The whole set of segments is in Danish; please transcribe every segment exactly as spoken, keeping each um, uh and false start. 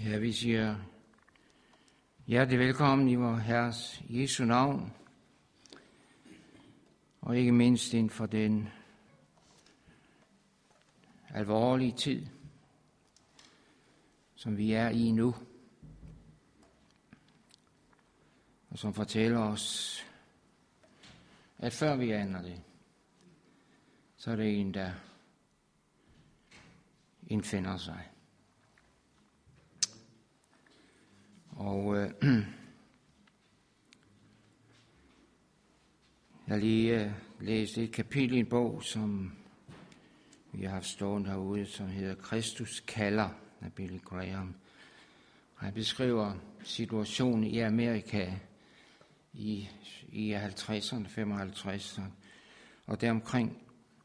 Ja, vi siger hjertelig velkommen i vor Herres Jesu navn, og ikke mindst inden for den alvorlige tid, som vi er i nu, og som fortæller os, at før vi aner det, så er det en, der indfinder sig. Og øh, jeg har lige øh, læst et kapitel i en bog, som vi har haft stående herude, som hedder Kristus kalder af Billy Graham. Han beskriver situationen i Amerika i, i halvtredserne, femoghalvtredserne og deromkring.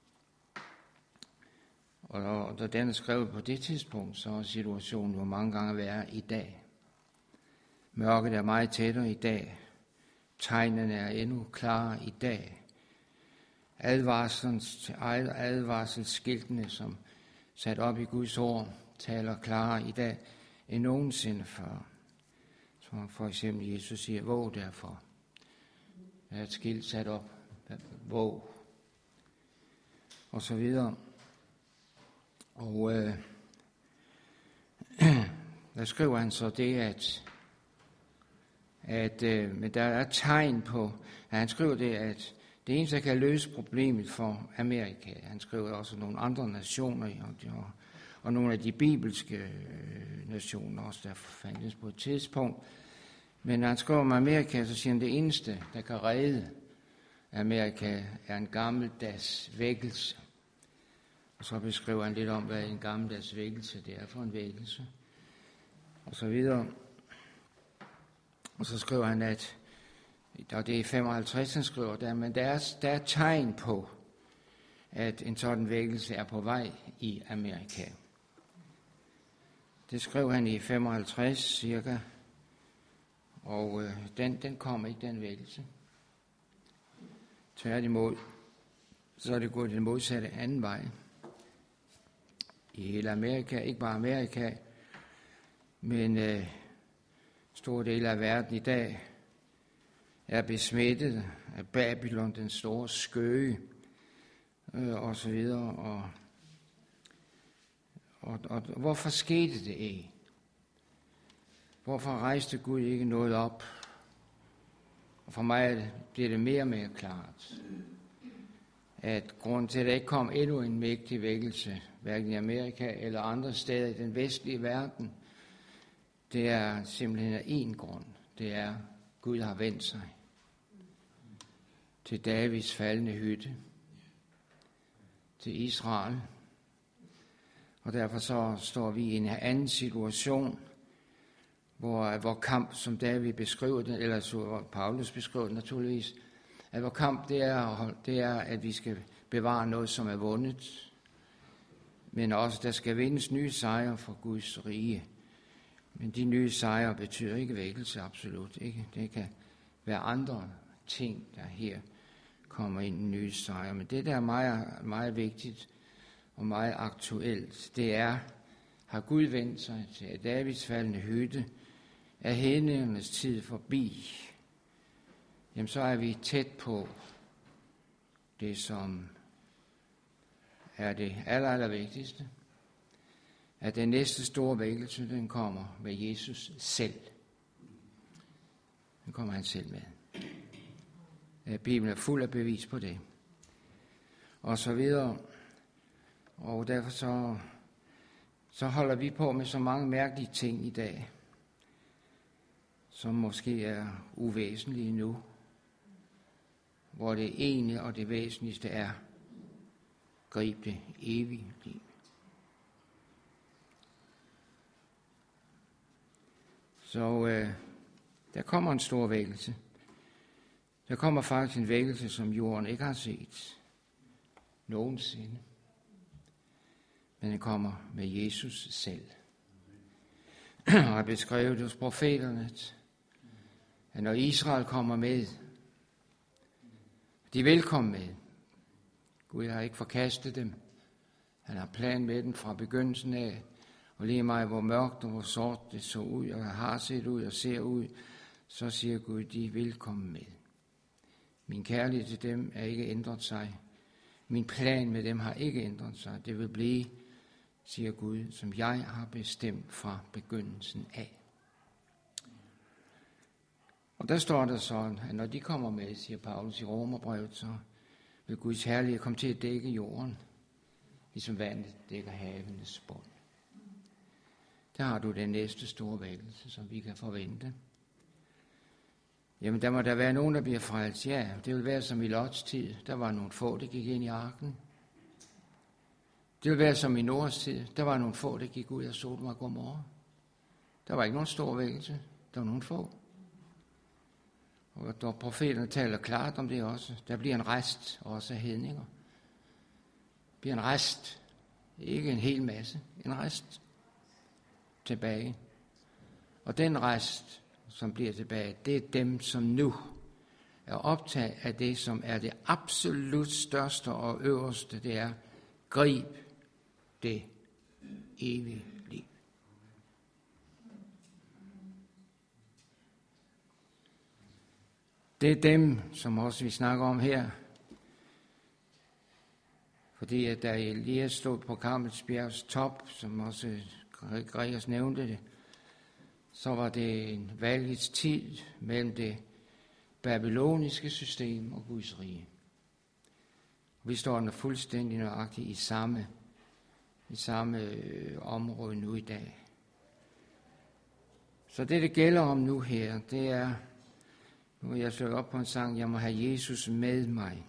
Og, og da den er skrevet på det tidspunkt, så er situationen jo mange gange værre i dag. Mørket er meget tættere i dag. Tegnene er endnu klarere i dag. Advarselsskiltene, som sat op i Guds ord, taler klarere i dag end nogensinde før. Som for eksempel Jesus siger, våg derfor. Der er et skilt sat op. Våg. Og så videre. Og øh, der skriver han så det, at at øh, men der er tegn på, at han skriver det, at det eneste, der kan løse problemet for Amerika, han skriver også nogle andre nationer, og, og, og nogle af de bibelske øh, nationer også, der fandtes på et tidspunkt. Men når han skriver om Amerika, så siger han, at det eneste, der kan redde Amerika, er en gammeldags vækkelse. Og så beskriver han lidt om, hvad en gammeldags vækkelse det er for en vækkelse. Og så videre. Og så skriver han, at, og det er femoghalvtreds, han skriver der, men der er, der er tegn på, at en sådan vækkelse er på vej i Amerika. Det skrev han i femoghalvtreds cirka, og øh, den, den kommer ikke, den vækkelse. Tværtimod, så er det gået den modsatte anden vej. I hele Amerika, ikke bare Amerika, men øh, store dele af verden i dag er besmittet af Babylon, den store skøge, øh, og så videre. Og, og, og hvorfor skete det ikke? Hvorfor rejste Gud ikke noget op? Og for mig bliver det mere og mere klart, at grunden til, at der ikke kom endnu en mægtig vækkelse, hverken i Amerika eller andre steder i den vestlige verden, det er simpelthen af én grund. Det er, at Gud har vendt sig til Davids faldne hytte, til Israel. Og derfor så står vi i en anden situation, hvor, hvor kamp, som David beskriver den, eller så Paulus beskriver den naturligvis, at hvor kamp det er, det er, at vi skal bevare noget, som er vundet, men også, der skal vindes nye sejre for Guds rige. Men de nye sejre betyder ikke vækkelse, absolut ikke. Det kan være andre ting, der her kommer ind i nye sejre. Men det, der er meget, meget vigtigt og meget aktuelt, det er, har Gud vendt sig til Davids faldne hytte, er hedningernes tid forbi, jamen så er vi tæt på det, som er det aller, aller vigtigste, at den næste store vækkelse, den kommer med Jesus selv. Den kommer han selv med. Bibelen er fuld af bevis på det. Og så videre. Og derfor så, så holder vi på med så mange mærkelige ting i dag, som måske er uvæsentlige nu, hvor det ene og det væsentligste er, grib det evige liv. Så øh, der kommer en stor vækkelse. Der kommer faktisk en vækkelse, som jorden ikke har set nogensinde. Men den kommer med Jesus selv. Og jeg beskrev det hos profeterne, at når Israel kommer med, de vil komme med. Gud har ikke forkastet dem. Han har plan med dem fra begyndelsen af. Og lige meget hvor mørkt og hvor sort det så ud, og har set ud og ser ud, så siger Gud, de vil komme med. Min kærlighed til dem er ikke ændret sig. Min plan med dem har ikke ændret sig. Det vil blive, siger Gud, som jeg har bestemt fra begyndelsen af. Og der står der sådan, at når de kommer med, siger Paulus i Romerbrevet, så vil Guds herlighed komme til at dække jorden, ligesom vandet dækker havenes bund. Der har du den næste store vækkelse, som vi kan forvente. Jamen, der må der være nogen, der bliver frelst. Ja, det vil være som i Lots tid. Der var nogle få, der gik ind i arken. Det vil være som i Noahs tid. Der var nogle få, der gik ud af Sodom og Gomorra. Der var ikke nogen stor vækkelse. Der var nogle få. Og der profeterne taler klart om det også. Der bliver en rest også af hedninger. Der bliver en rest. Ikke en hel masse. En rest tilbage. Og den rest, som bliver tilbage, det er dem, som nu er optaget af det, som er det absolut største og øverste. Det er, grib det evige liv. Det er dem, som også vi snakker om her. Fordi at da Elias stod på Karmels bjergs top, som også Gregers nævnte det, så var det en valgets tid mellem det babyloniske system og Guds rige. Vi står der fuldstændig nøjagtigt i samme, i samme øh, område nu i dag. Så det, det gælder om nu her, det er, nu er jeg slået op på en sang, jeg må have Jesus med mig.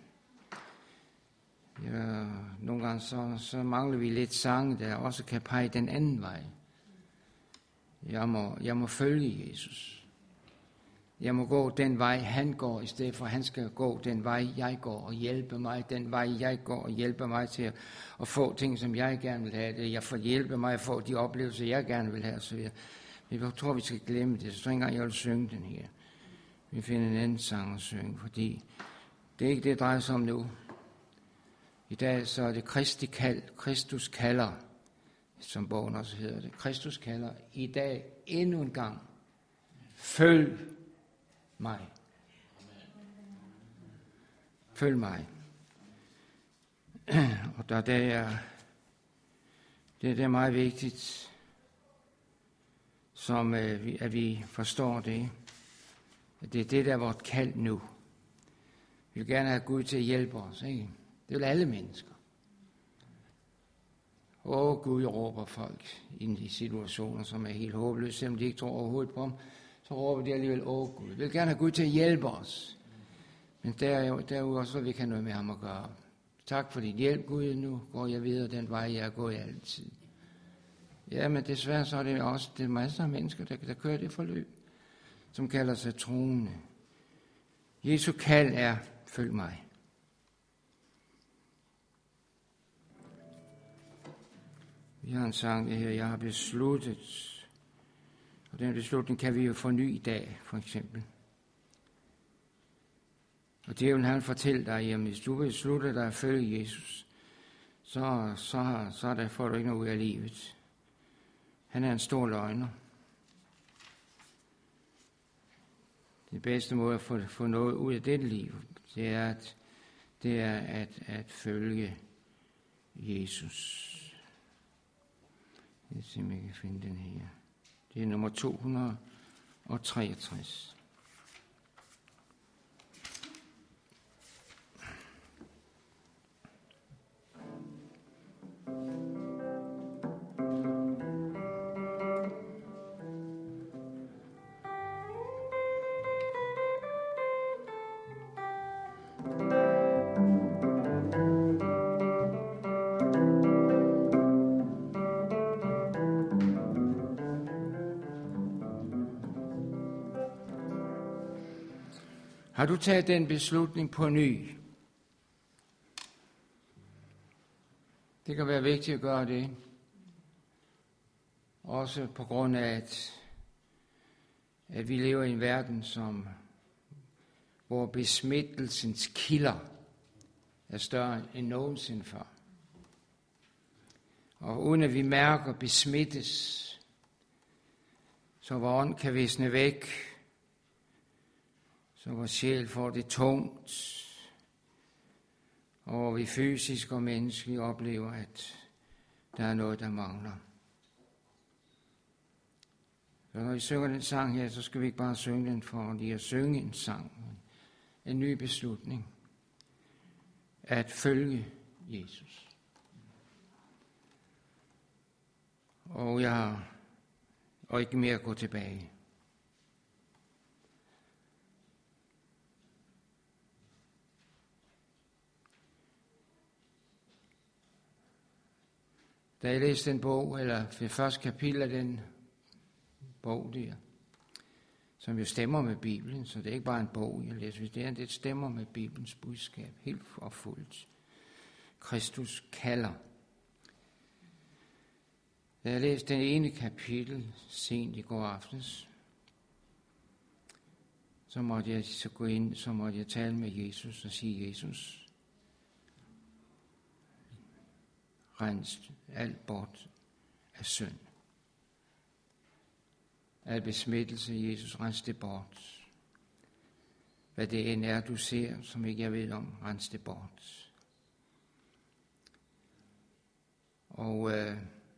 Ja, nogle gange så, så mangler vi lidt sange, der også kan pege den anden vej. Jeg må, jeg må følge Jesus. Jeg må gå den vej, han går, i stedet for, at han skal gå den vej, jeg går, og hjælpe mig den vej, jeg går, og hjælpe mig til at, at få ting, som jeg gerne vil have. Jeg får hjælpe mig at få de oplevelser, jeg gerne vil have. Så jeg, jeg tror, vi skal glemme det. Så tror jeg ikke engang, jeg vil synge den her. Vi finder en anden sang at synge, fordi det er ikke det, det drejer sig om nu. I dag så er det Kristi kald, Kristus kalder, som bogen også hedder det. Kristus kalder i dag endnu en gang. Følg mig. Følg mig. Og der, der er, det er meget vigtigt, som at vi forstår det. At det er det, der er vort kald nu. Vi vil gerne have Gud til at hjælpe os, ikke? Det vil alle mennesker. Åh, Gud råber folk ind i situationer, som er helt håbløse, selvom de ikke tror overhovedet på ham, så råber de alligevel, åh Gud. Vi vil gerne have Gud til at hjælpe os. Men der, derudover også, vi kan noget med ham at gøre. Tak for din hjælp, Gud. Nu går jeg videre den vej, jeg er gået altid. Ja, men desværre så er det også det er masser af mennesker, der, der kører det forløb, som kalder sig troende. Jesu kald er, følg mig. Vi har en sang, der her, jeg har besluttet, og den beslutning kan vi jo forny i dag, for eksempel. Og djævlen han fortæller dig, jamen hvis du beslutter dig at følge Jesus, så, så, så er der, får du ikke noget ud af livet. Han er en stor løgner. Den bedste måde at få, få noget ud af dette liv, det er at, det er at, at følge Jesus. Jeg skal se, om jeg kan finde den her. Det er nummer to hundrede og treogtres. Har du taget den beslutning på ny? Det kan være vigtigt at gøre det. Også på grund af, at, at vi lever i en verden, som, hvor besmittelsens kilder er større end nogensinde før. Og uden at vi mærker besmittes, så vores ånd kan visne væk, så vores sjæl får det tungt, og hvor vi fysisk og menneskeligt oplever, at der er noget, der mangler. Så når vi synger den sang her, så skal vi ikke bare synge den for lige at synge en sang, en ny beslutning, at følge Jesus. Og jeg og ikke mere gå tilbage. Da jeg læste den bog, eller det første kapitel af den bog der, som jo stemmer med Bibelen, så det er ikke bare en bog, jeg læser, det er, det stemmer med Bibelens budskab, helt og fuldt. Kristus kalder. Da jeg læste den ene kapitel sent i går aftes, så måtte jeg så gå ind, så måtte jeg tale med Jesus og sige, Jesus, rens alt bort af synd. Al besmittelse, Jesus, rens det bort. Hvad det end er, du ser, som ikke jeg ved om, rens det bort. Og øh,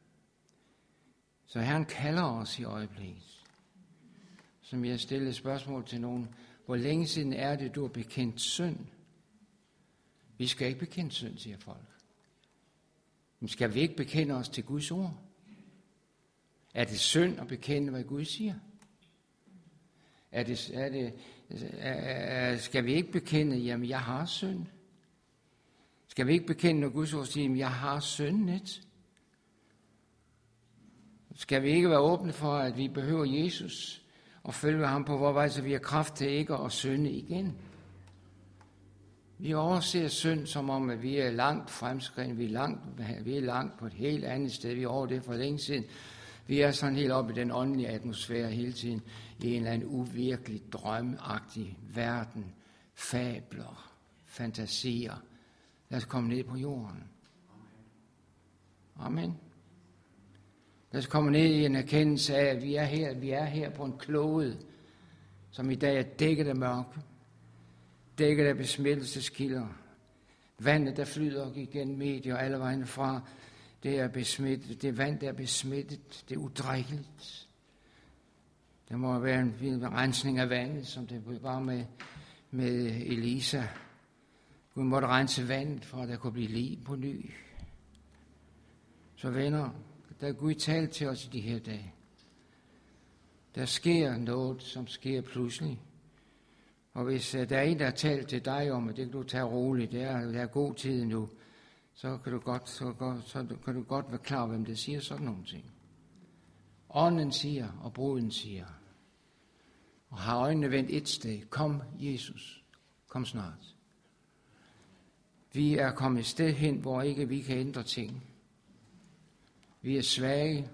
så Herren kalder os i øjeblikket. Som jeg stillede spørgsmål til nogen, hvor længe siden er det, du har bekendt synd? Vi skal ikke bekende synd, siger folk. Men skal vi ikke bekende os til Guds ord? Er det synd at bekende, hvad Gud siger? Er det, er det, er, skal vi ikke bekende, jamen jeg har synd? Skal vi ikke bekende, når Guds ord siger, jamen jeg har syndet? Skal vi ikke være åbne for, at vi behøver Jesus og følge ham på vores vej, så vi har kraft til ikke at synde igen? Vi overser synd, som om at vi er langt fremskreden, vi er langt, vi er langt på et helt andet sted, vi er over det for længe siden. Vi er sådan helt oppe i den åndelige atmosfære hele tiden, i en eller anden uvirkelig, drømagtig verden, fabler, fantasier. Lad os komme ned på jorden. Amen. Lad os komme ned i en erkendelse af, at vi er her, vi er her på en klode, som i dag er dækket af mørke, dækket af besmittelseskilder. Vandet, der flyder igennem medier alle vejen fra, det er besmittet. Det vand, der er besmittet, det er udrikkeligt. Der må være en, en rensning af vandet, som det var med, med Elisa. Gud måtte rense vandet, for at der kunne blive liv på ny. Så venner, der Gud talt til os i de her dage. Der sker noget, som sker pludselig. Og hvis uh, der er en, der har talt til dig om, at det kan du tage roligt, det er, det er god tid nu, så kan du godt, så, godt, så kan du godt være klar, hvem det siger sådan nogle ting. Ånden siger, og bruden siger, og har øjnene vendt et sted. Kom, Jesus. Kom snart. Vi er kommet et sted hen, hvor ikke vi kan ændre ting. Vi er svage.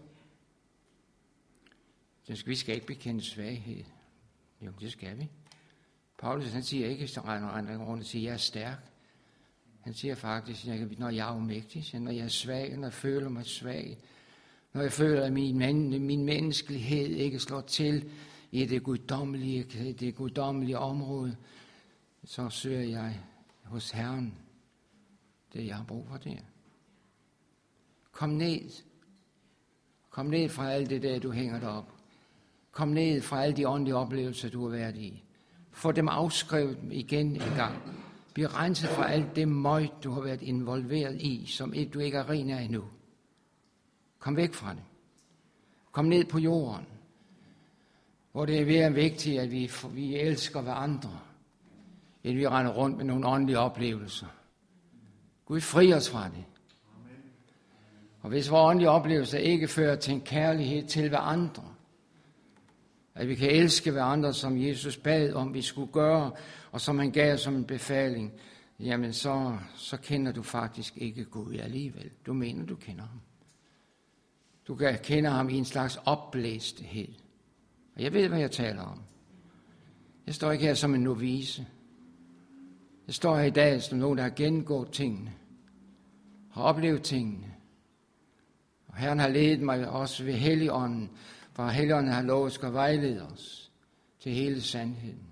Vi skal ikke bekende svaghed. Jo, det skal vi. Paulus, han siger ikke, at han rundt og siger, at jeg er stærk. Han siger faktisk, at når jeg er umægtig, når jeg er svag, når jeg føler mig svag, når jeg føler, at min, men, min menneskelighed ikke slår til i det guddommelige, det guddommelige område, så søger jeg hos Herren det, jeg har brug for der. Kom ned. Kom ned fra alt det der, du hænger derop. Kom ned fra alle de åndelige oplevelser, du har været i. Få dem afskrevet igen en gang. Bliv renset fra alt det møg, du har været involveret i, som du ikke er ren af endnu. Kom væk fra det. Kom ned på jorden, hvor det er ved vigtigt, at vi, vi elsker hverandre, end vi render rundt med nogle åndelige oplevelser. Gud fri os fra det. Og hvis vores åndelige oplevelser ikke fører til en kærlighed til hverandre, at vi kan elske hverandre, som Jesus bad om, vi skulle gøre, og som han gav som en befaling, jamen så, så kender du faktisk ikke Gud alligevel. Du mener, du kender ham. Du kan kende ham i en slags opblæsthed. Og jeg ved, hvad jeg taler om. Jeg står ikke her som en novice. Jeg står her i dag som nogen, der har gennemgået tingene, har oplevet tingene. Og Herren har ledet mig også ved Helligånden, For Helligånden har lov at skal vejlede os til hele sandheden.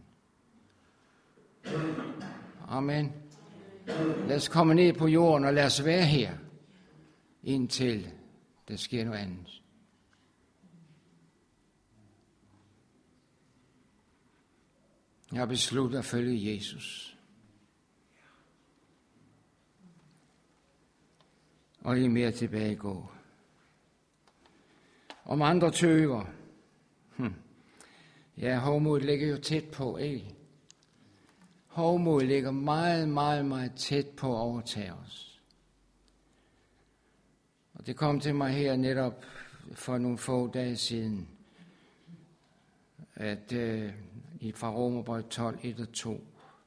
Amen. Lad os komme ned på jorden, og lad os være her, indtil der sker noget andet. Jeg har besluttet at følge Jesus. Og ikke mere tilbage gå. Om andre tøver. Hm. Ja, hovmod ligger jo tæt på, ikke? Hovmod ligger meget, meget, meget tæt på at overtage os. Og det kom til mig her netop for nogle få dage siden, at øh, fra Romerbrevet tolv, et og to,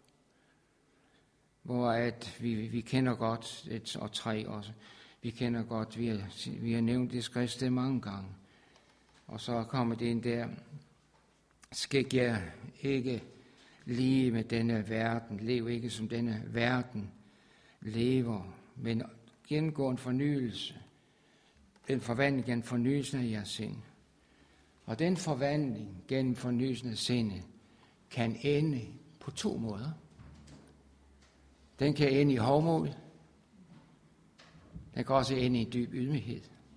hvor at vi, vi kender godt, et og tre også, vi kender godt, vi har, vi har nævnt det skriftsted mange gange, og så kommer det ind der, skal jeg ikke lige med denne verden, lev ikke som denne verden lever, men gennemgå en fornyelse, den forvandling gennem fornyelsen af jeres sind. Og den forvandling gennem fornyelsen af sindet kan ende på to måder. Den kan ende i hovmod. Den kan også ende i dyb ydmyghed.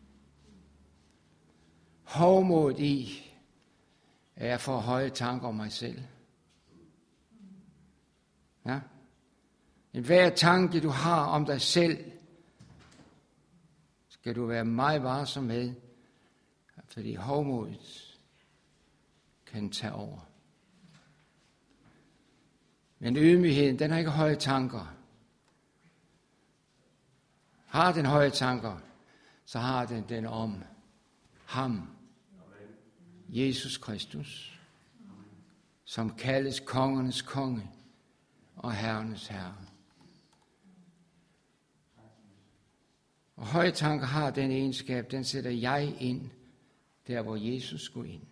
Hovmod i er for høje tanker om mig selv. Ja? En hver tanke, du har om dig selv, skal du være meget varsom med, fordi hovmodet kan tage over. Men ydmygheden, den har ikke høje tanker. Har den høje tanker, så har den den om ham, Jesus Kristus, som kaldes kongernes konge og herrenes herre. Og høje tanker har den egenskab, den sætter jeg ind, der hvor Jesus skulle ind.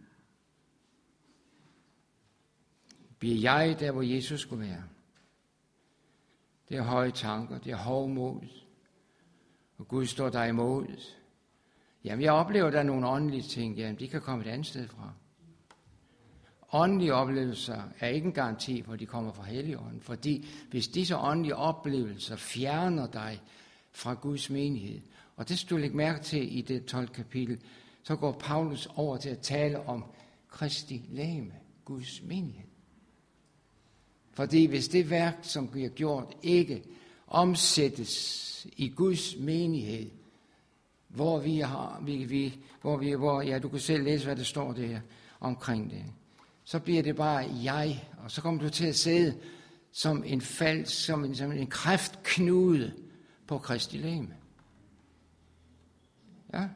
Bliver jeg der, hvor Jesus skulle være? Det er høje tanker, det er hovmod, og Gud står dig imod. Jamen, jeg oplever, der er nogle åndelige ting, jamen, de kan komme et andet sted fra. Åndelige oplevelser er ikke en garanti for, at de kommer fra Helligånden, fordi hvis disse åndelige oplevelser fjerner dig fra Guds menighed, og det skal du lægge mærke til i det tolvte kapitel, så går Paulus over til at tale om Kristi legeme, Guds menighed. Fordi hvis det værk, som bliver gjort, ikke omsættes i Guds menighed, hvor vi har, vi, vi, hvor vi, hvor, ja, du kan selv læse, hvad der står der omkring det, så bliver det bare jeg, og så kommer du til at sidde som en falsk, som en, som en kræftknude på Kristi legeme. Ja.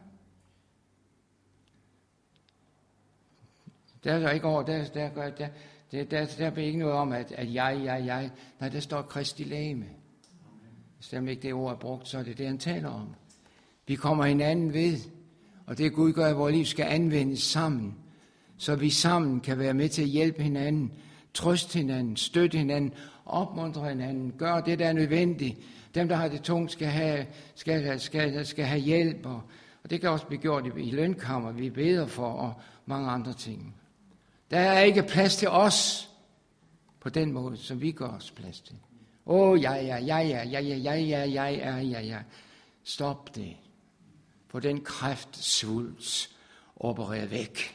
Der er der ikke over, der, der, der, der, der, der, der bliver ikke noget om, at, at jeg, jeg, jeg, nej, der står Kristi legeme. Hvis ikke det ord er brugt, så er det det, han taler om. Vi kommer hinanden ved, og det Gud gør, at vores liv skal anvendes sammen, så vi sammen kan være med til at hjælpe hinanden, trøste hinanden, støtte hinanden, opmuntre hinanden, gøre det, der er nødvendigt. Dem, der har det tungt, skal have, skal, skal, skal have hjælp, og, og det kan også blive gjort i, i lønkammer, vi beder for, og mange andre ting. Der er ikke plads til os på den måde, som vi gør os plads til. Åh, oh, ja, ja, ja, ja, ja, ja, ja, ja, ja, ja, ja, ja. Stop det. Få den kræftsvulst opereret væk.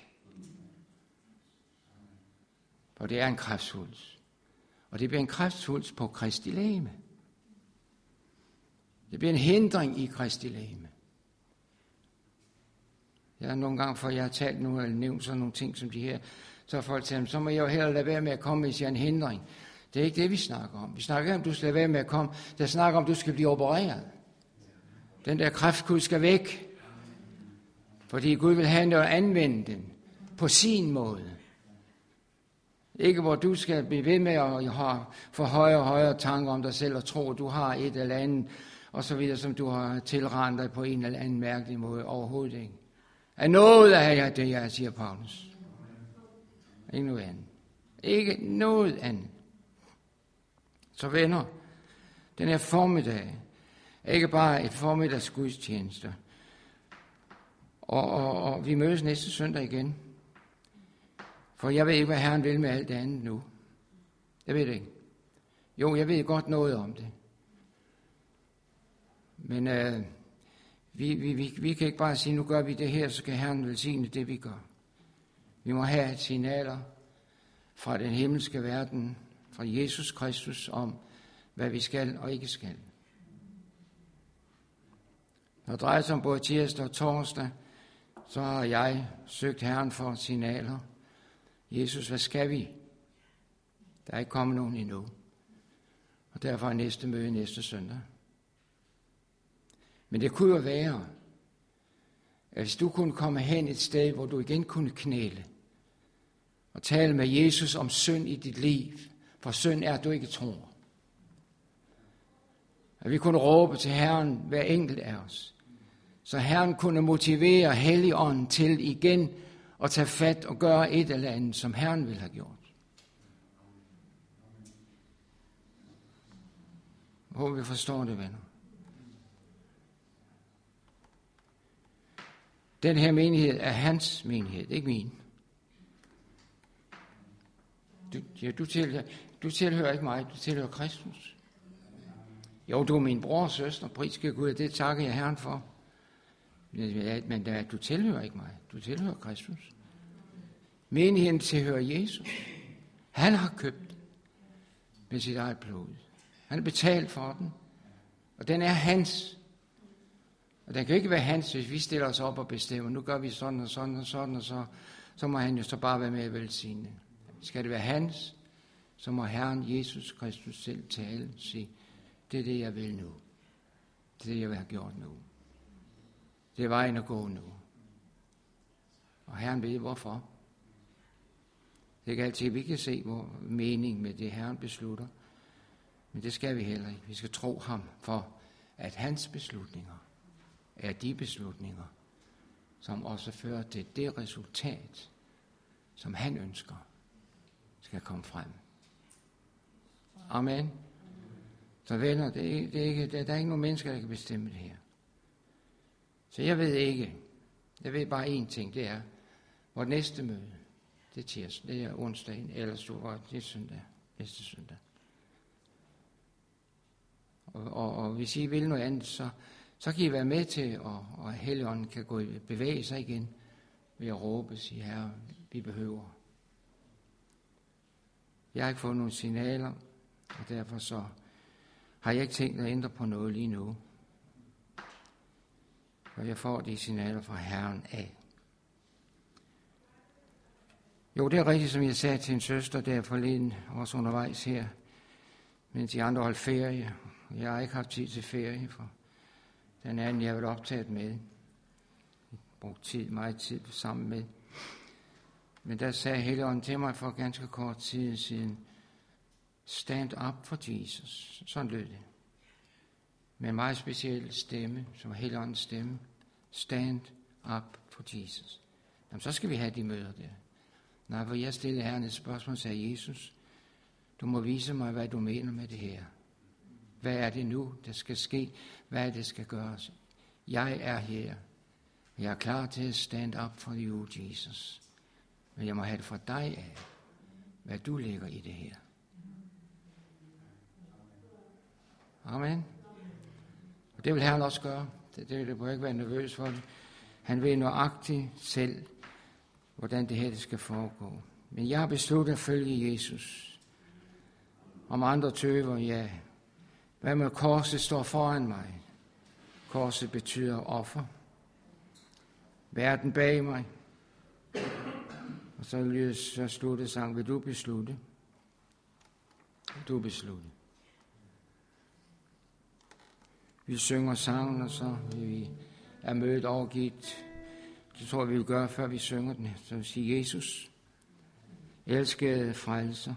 For det er en kræftsvulst. Og det bliver en kræftsvulst på Kristi legeme. Det bliver en hindring i Kristi legeme. Jeg har nogle gange, for jeg har talt nu, eller nævnt sådan nogle ting som de her, så har folk sagt, så må jeg jo hellere lade være med at komme, hvis jeg er en hindring. Det er ikke det, vi snakker om. Vi snakker om, du skal lade være med at komme. Der snakker om, du skal blive opereret. Den der kræftkud skal væk. Fordi Gud vil have noget at anvende den på sin måde. Ikke hvor du skal blive ved med at have for højere og højere tanker om dig selv og tro, at du har et eller andet, og så videre, som du har tilrendt dig på en eller anden mærkelig måde. Overhovedet ikke. Er noget af det, jeg siger, Paulus. Ikke noget andet. Ikke noget andet. Så venner, den her formiddag er ikke bare et formiddags gudstjeneste. Og, og, og vi mødes næste søndag igen. For jeg ved ikke, hvad Herren vil med alt det andet nu. Jeg ved det ikke. Jo, jeg ved godt noget om det. Men øh, vi, vi, vi, vi kan ikke bare sige, nu gør vi det her, så kan Herren velsigne det, vi gør. Vi må have signaler fra den himmelske verden, fra Jesus Kristus, om hvad vi skal og ikke skal. Når det drejer sig om både tirsdag og torsdag, så har jeg søgt Herren for signaler. Jesus, hvad skal vi? Der er ikke kommet nogen endnu. Og derfor er næste møde næste søndag. Men det kunne jo være, at hvis du kunne komme hen et sted, hvor du igen kunne knæle og tale med Jesus om synd i dit liv, for synd er, at du ikke tror. At vi kunne råbe til Herren, hver enkelt af os, så Herren kunne motivere Helligånden til igen at tage fat og gøre et eller andet, som Herren ville have gjort. Jeg håber, vi forstår det, venner. Den her menighed er hans menighed, ikke min. Du, ja, du, tilhører, du tilhører ikke mig, du tilhører Kristus. Jo, du er min bror og søster, priske Gud, det takker jeg Herren for. Men du tilhører ikke mig, du tilhører Kristus. Menigheden tilhører Jesus. Han har købt med sit eget blod. Han har betalt for den, og den er hans. Og den kan ikke være hans, hvis vi stiller os op og bestemmer, nu gør vi sådan og sådan og sådan, og så, så må han jo så bare være med at velsigne. Skal det være hans, så må Herren Jesus Kristus selv tale og sige, det er det, jeg vil nu. Det er det, jeg vil have gjort nu. Det er vejen at gå nu. Og Herren ved hvorfor. Det er ikke altid, vi kan se hvor mening med det, Herren beslutter. Men det skal vi heller ikke. Vi skal tro ham for, at hans beslutninger er de beslutninger, som også fører til det resultat, som han ønsker, skal komme frem. Amen. Så venner, det er, det er ikke, der er ikke nogen mennesker, der kan bestemme det her. Så jeg ved ikke, jeg ved bare én ting, det er, hvor næste møde, det er tirsdag, det er onsdagen, eller så det er søndag, næste søndag. Og, og, og hvis I vil noget andet, så, så kan I være med til, og, og Helligånden kan gå i, bevæge sig igen, ved at råbe og sige, Herre, vi behøver. Jeg har ikke fået nogen signaler, og derfor så har jeg ikke tænkt at ændre på noget lige nu. Og jeg får de signaler fra Herren af. Jo, det er rigtigt, som jeg sagde til en søster der forleden, også undervejs her, mens de andre holdt ferie. Jeg har ikke haft tid til ferie, for den anden, jeg har været optaget med. Jeg brugt tid, meget tid sammen med. Men der sagde Helligånden til mig for ganske kort tid siden, stand up for Jesus. Sådan lød det. Med en meget speciel stemme, som Helligåndens stemme. Stand up for Jesus. Jamen, så skal vi have de møder der. Nej, hvor jeg stillede Herren et spørgsmål, sagde Jesus, du må vise mig, hvad du mener med det her. Hvad er det nu, der skal ske? Hvad er det, der skal gøres? Jeg er her. Jeg er klar til at stand up for you, Jesus. Men jeg må have det fra dig af, hvad du lægger i det her. Amen. Og det vil Herren også gøre. Det, det, det må ikke være nervøs for det. Han ved nøjagtigt selv, hvordan det her det skal foregå. Men jeg har besluttet at følge Jesus. Om andre tøver, ja. Hvad med korset står foran mig? Korset betyder offer. Verden bag mig. Og så lyder så slutte sang, vil du beslutte? Vil du beslutte? Vi synger sangen, og så vi er mødet overgivet. Det tror jeg, vi vil gøre, før vi synger den. Så vi siger, Jesus, elskede frelser.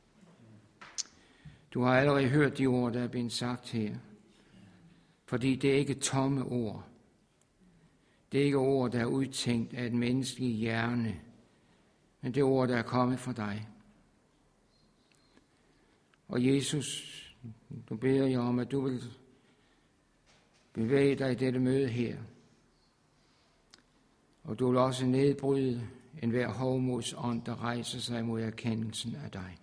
Du har allerede hørt de ord, der er blevet sagt her. Fordi det er ikke tomme ord. Det er ikke ord, der er udtænkt af et menneskeligt hjerne. Men det er ord, der er kommet fra dig. Og Jesus, du beder jeg om, at du vil bevæge dig i dette møde her. Og du vil også nedbryde enhver hovmods ånd, der rejser sig mod erkendelsen af dig.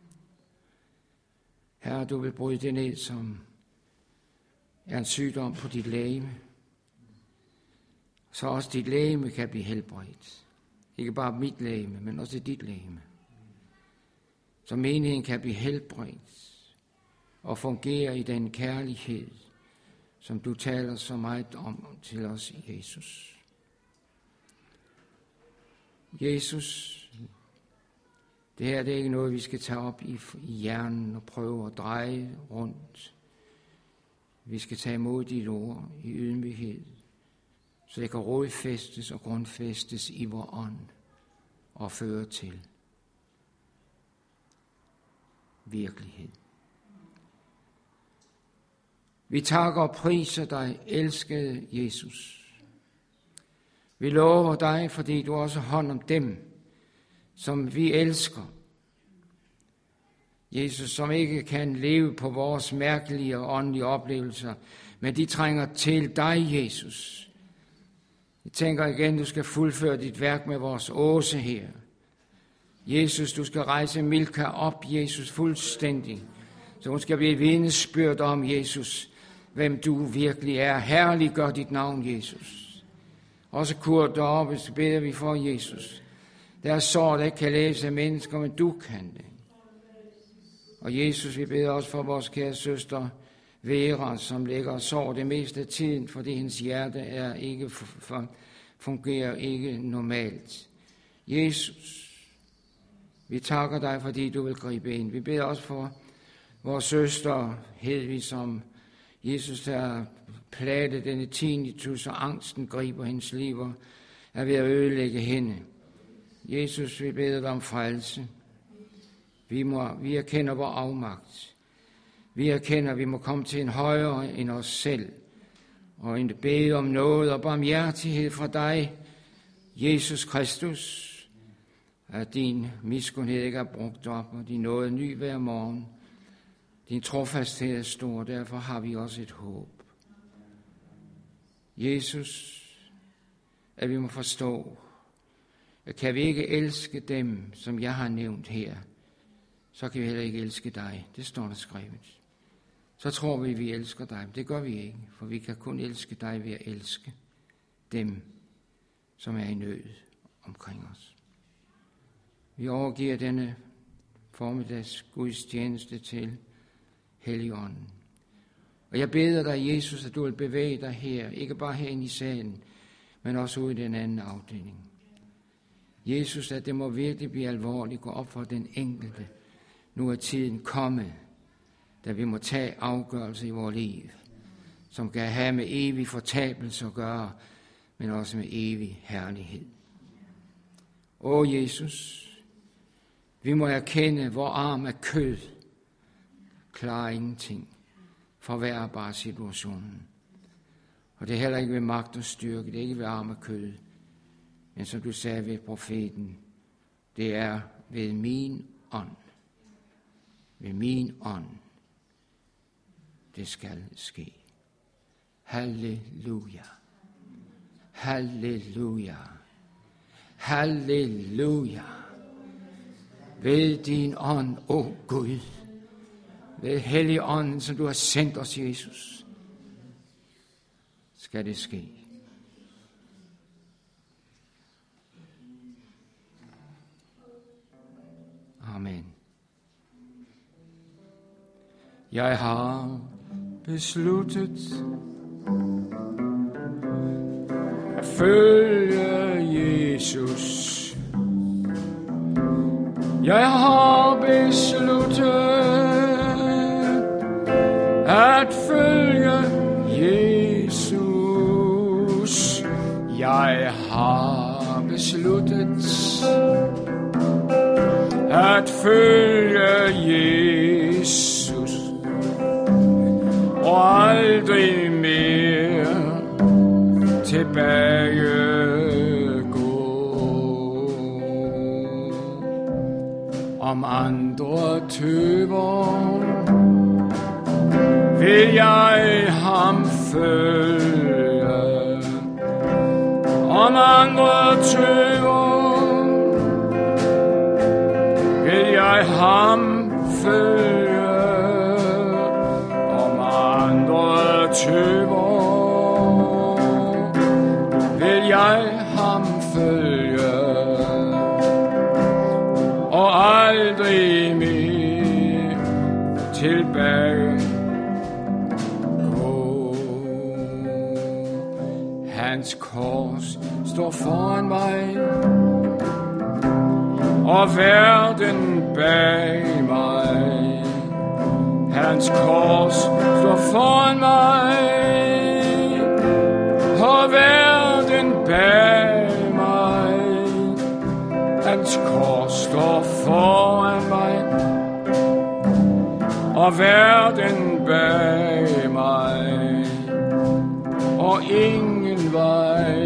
Herre, du vil bryde det ned, som er en sygdom på dit legeme, så også dit legeme kan blive helbredt. Ikke bare mit legeme, men også dit legeme. Så menigheden kan blive helbredt og fungere i den kærlighed, som du taler så meget om til os i Jesus. Jesus, det her det er ikke noget, vi skal tage op i, i hjernen og prøve at dreje rundt. Vi skal tage imod dit ord i ydmyghed, så det kan rodfæstes og grundfæstes i vor ånd og føre til virkelighed. Vi takker og priser dig, elskede Jesus. Vi lover dig, fordi du også har hånd om dem, som vi elsker. Jesus, som ikke kan leve på vores mærkelige og åndelige oplevelser, men de trænger til dig, Jesus. Jeg tænker igen, du skal fuldføre dit værk med vores Åse her. Jesus, du skal rejse Milka op, Jesus, fuldstændig, så hun skal blive vidnesbyrd om, Jesus, hvem du virkelig er. Herlig gør dit navn, Jesus. Også Kurt deroppe, så beder vi for Jesus. Der er sår, der ikke kan læse af mennesker, men du kan det. Og Jesus, vi beder også for vores kære søster Vera, som ligger og sår det meste af tiden, fordi hendes hjerte er ikke fungerer ikke normalt. Jesus, vi takker dig, fordi du vil gribe ind. Vi beder også for vores søster Hedvig, som Jesus der plagede denne tinnitus, og angsten griber hendes liv og er ved at ødelægge hende. Jesus, vi beder dig om frelse. Vi, må, vi erkender vor afmagt. Vi erkender, at vi må komme til en højere end os selv, og bede om noget og barmhjertighed fra dig, Jesus Kristus, at din miskundhed ikke er brugt op, og din nåde ny hver morgen. Din trofasthed er stor, derfor har vi også et håb. Jesus, at vi må forstå, at kan vi ikke elske dem, som jeg har nævnt her, så kan vi heller ikke elske dig. Det står der skrevet. Så tror vi, at vi elsker dig, men det gør vi ikke, for vi kan kun elske dig ved at elske dem, som er i nød omkring os. Vi overgiver denne formiddags gudstjeneste til Helligånden. Og jeg beder dig, Jesus, at du vil bevæge dig her, ikke bare herinde i salen, men også ude i den anden afdeling. Jesus, at det må virkelig blive alvorligt, gå op for den enkelte. Nu er tiden kommet, da vi må tage afgørelse i vores liv, som kan have med evig fortabelse at gøre, men også med evig herlighed. Åh Jesus, vi må erkende, hvor arm af kød klarer ingenting, forværrer bare situationen. Og det er heller ikke ved magt og styrke, det er ikke ved arm af kød, men som du sagde ved profeten, det er ved min ånd. Ved min ånd, det skal ske. Halleluja. Halleluja. Halleluja. Ved din ånd, åh oh Gud, ved Helligånden, som du har sendt os, Jesus, skal det ske. Amen. Jeg har besluttet at følge Jesus. Jeg har besluttet at følge Jesus. Jeg har besluttet at følge Jesus og aldrig mere tilbage gå. Om andre tøver vil jeg ham følge. Om andre tøver, vil jeg ham følge. Om andre tøver, vil jeg ham følge. Og aldrig mere tilbage gå. Hans kors står foran mig, og verden bag mig. Hans kors står foran mig, og verden bag mig. Hans kors står foran mig, og verden bag mig, og ingen vej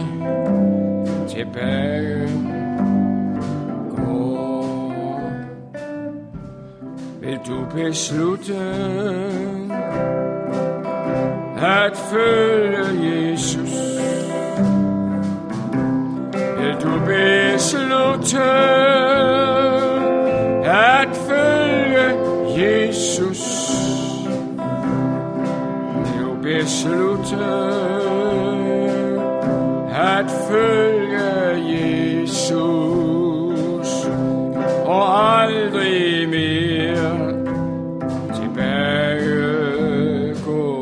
tilbage går. Vil du beslutte at følge Jesus? Vil du beslutte at følge Jesus? Vil du beslutte at følge Jesus og aldrig mere tilbage gå?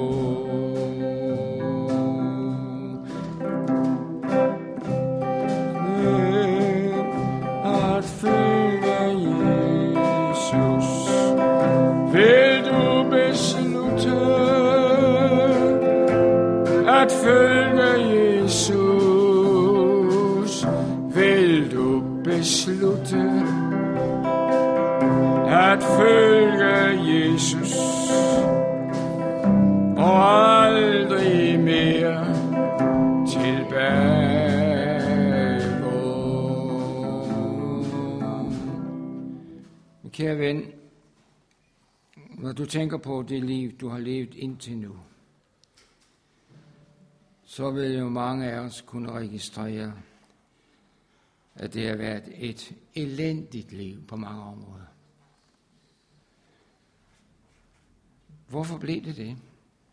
At følge Jesus. Vil du beslutte at følge Jesus? Vil du beslutte at følge Jesus og aldrig mere tilbage gå? Kære ven, når du tænker på det liv, du har levet indtil nu, så vil jo mange af os kunne registrere, at det har været et elendigt liv på mange områder. Hvorfor blev det det?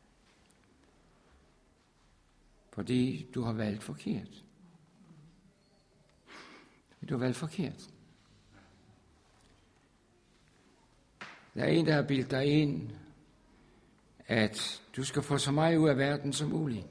Fordi du har valgt forkert. Du har valgt forkert. Der er en, der har bildt dig ind, at du skal få så meget ud af verden som muligt.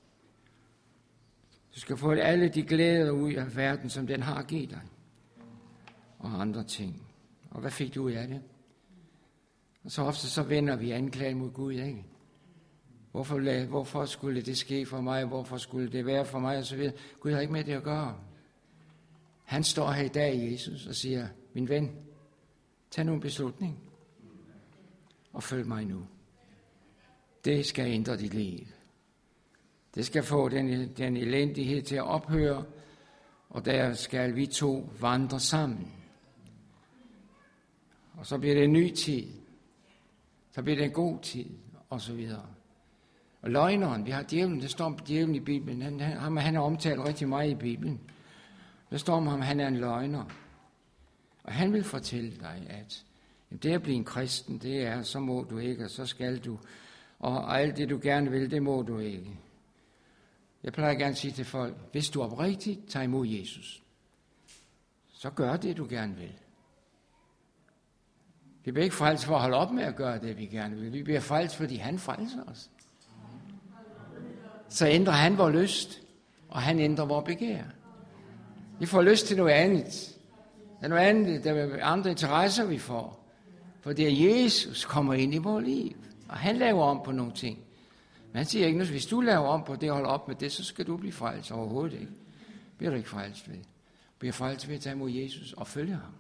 Du skal få alle de glæder ud af verden, som den har givet dig. Og andre ting. Og hvad fik du ud af det? Og så ofte så vender vi anklagen mod Gud, ikke? Hvorfor, hvorfor skulle det ske for mig? Hvorfor skulle det være for mig? Og så videre. Gud har ikke med det at gøre. Han står her i dag, Jesus, og siger, min ven, tag nu en beslutning. Og følg mig nu. Det skal ændre dit liv. Det skal få den, den elendighed til at ophøre, og der skal vi to vandre sammen. Og så bliver det en ny tid. Så bliver det en god tid, og så videre. Og løgneren, vi har djævlen, det står om djævlen i Bibelen. Han, han, han er omtalt rigtig meget i Bibelen. Der står om ham, han er en løgner. Og han vil fortælle dig, at det at blive en kristen, det er, så må du ikke, og så skal du. Og alt det, du gerne vil, det må du ikke. Jeg plejer gerne at sige til folk, hvis du oprigtigt tager imod Jesus, så gør det, du gerne vil. Vi bliver ikke frelst for at holde op med at gøre det, vi gerne vil. Vi bliver frelst, fordi han frelser os. Så ændrer han vores lyst, og han ændrer vores begær. Vi får lyst til noget andet. Der er noget andet, der er andre interesser, vi får. For det er Jesus kommer ind i vores liv, og han laver om på nogle ting. Men han siger ikke, at hvis du laver om på det og holder op med det, så skal du blive frelst overhovedet ikke. Bliver du ikke frelst ved. Bliver frelst ved at tage imod Jesus og følge ham.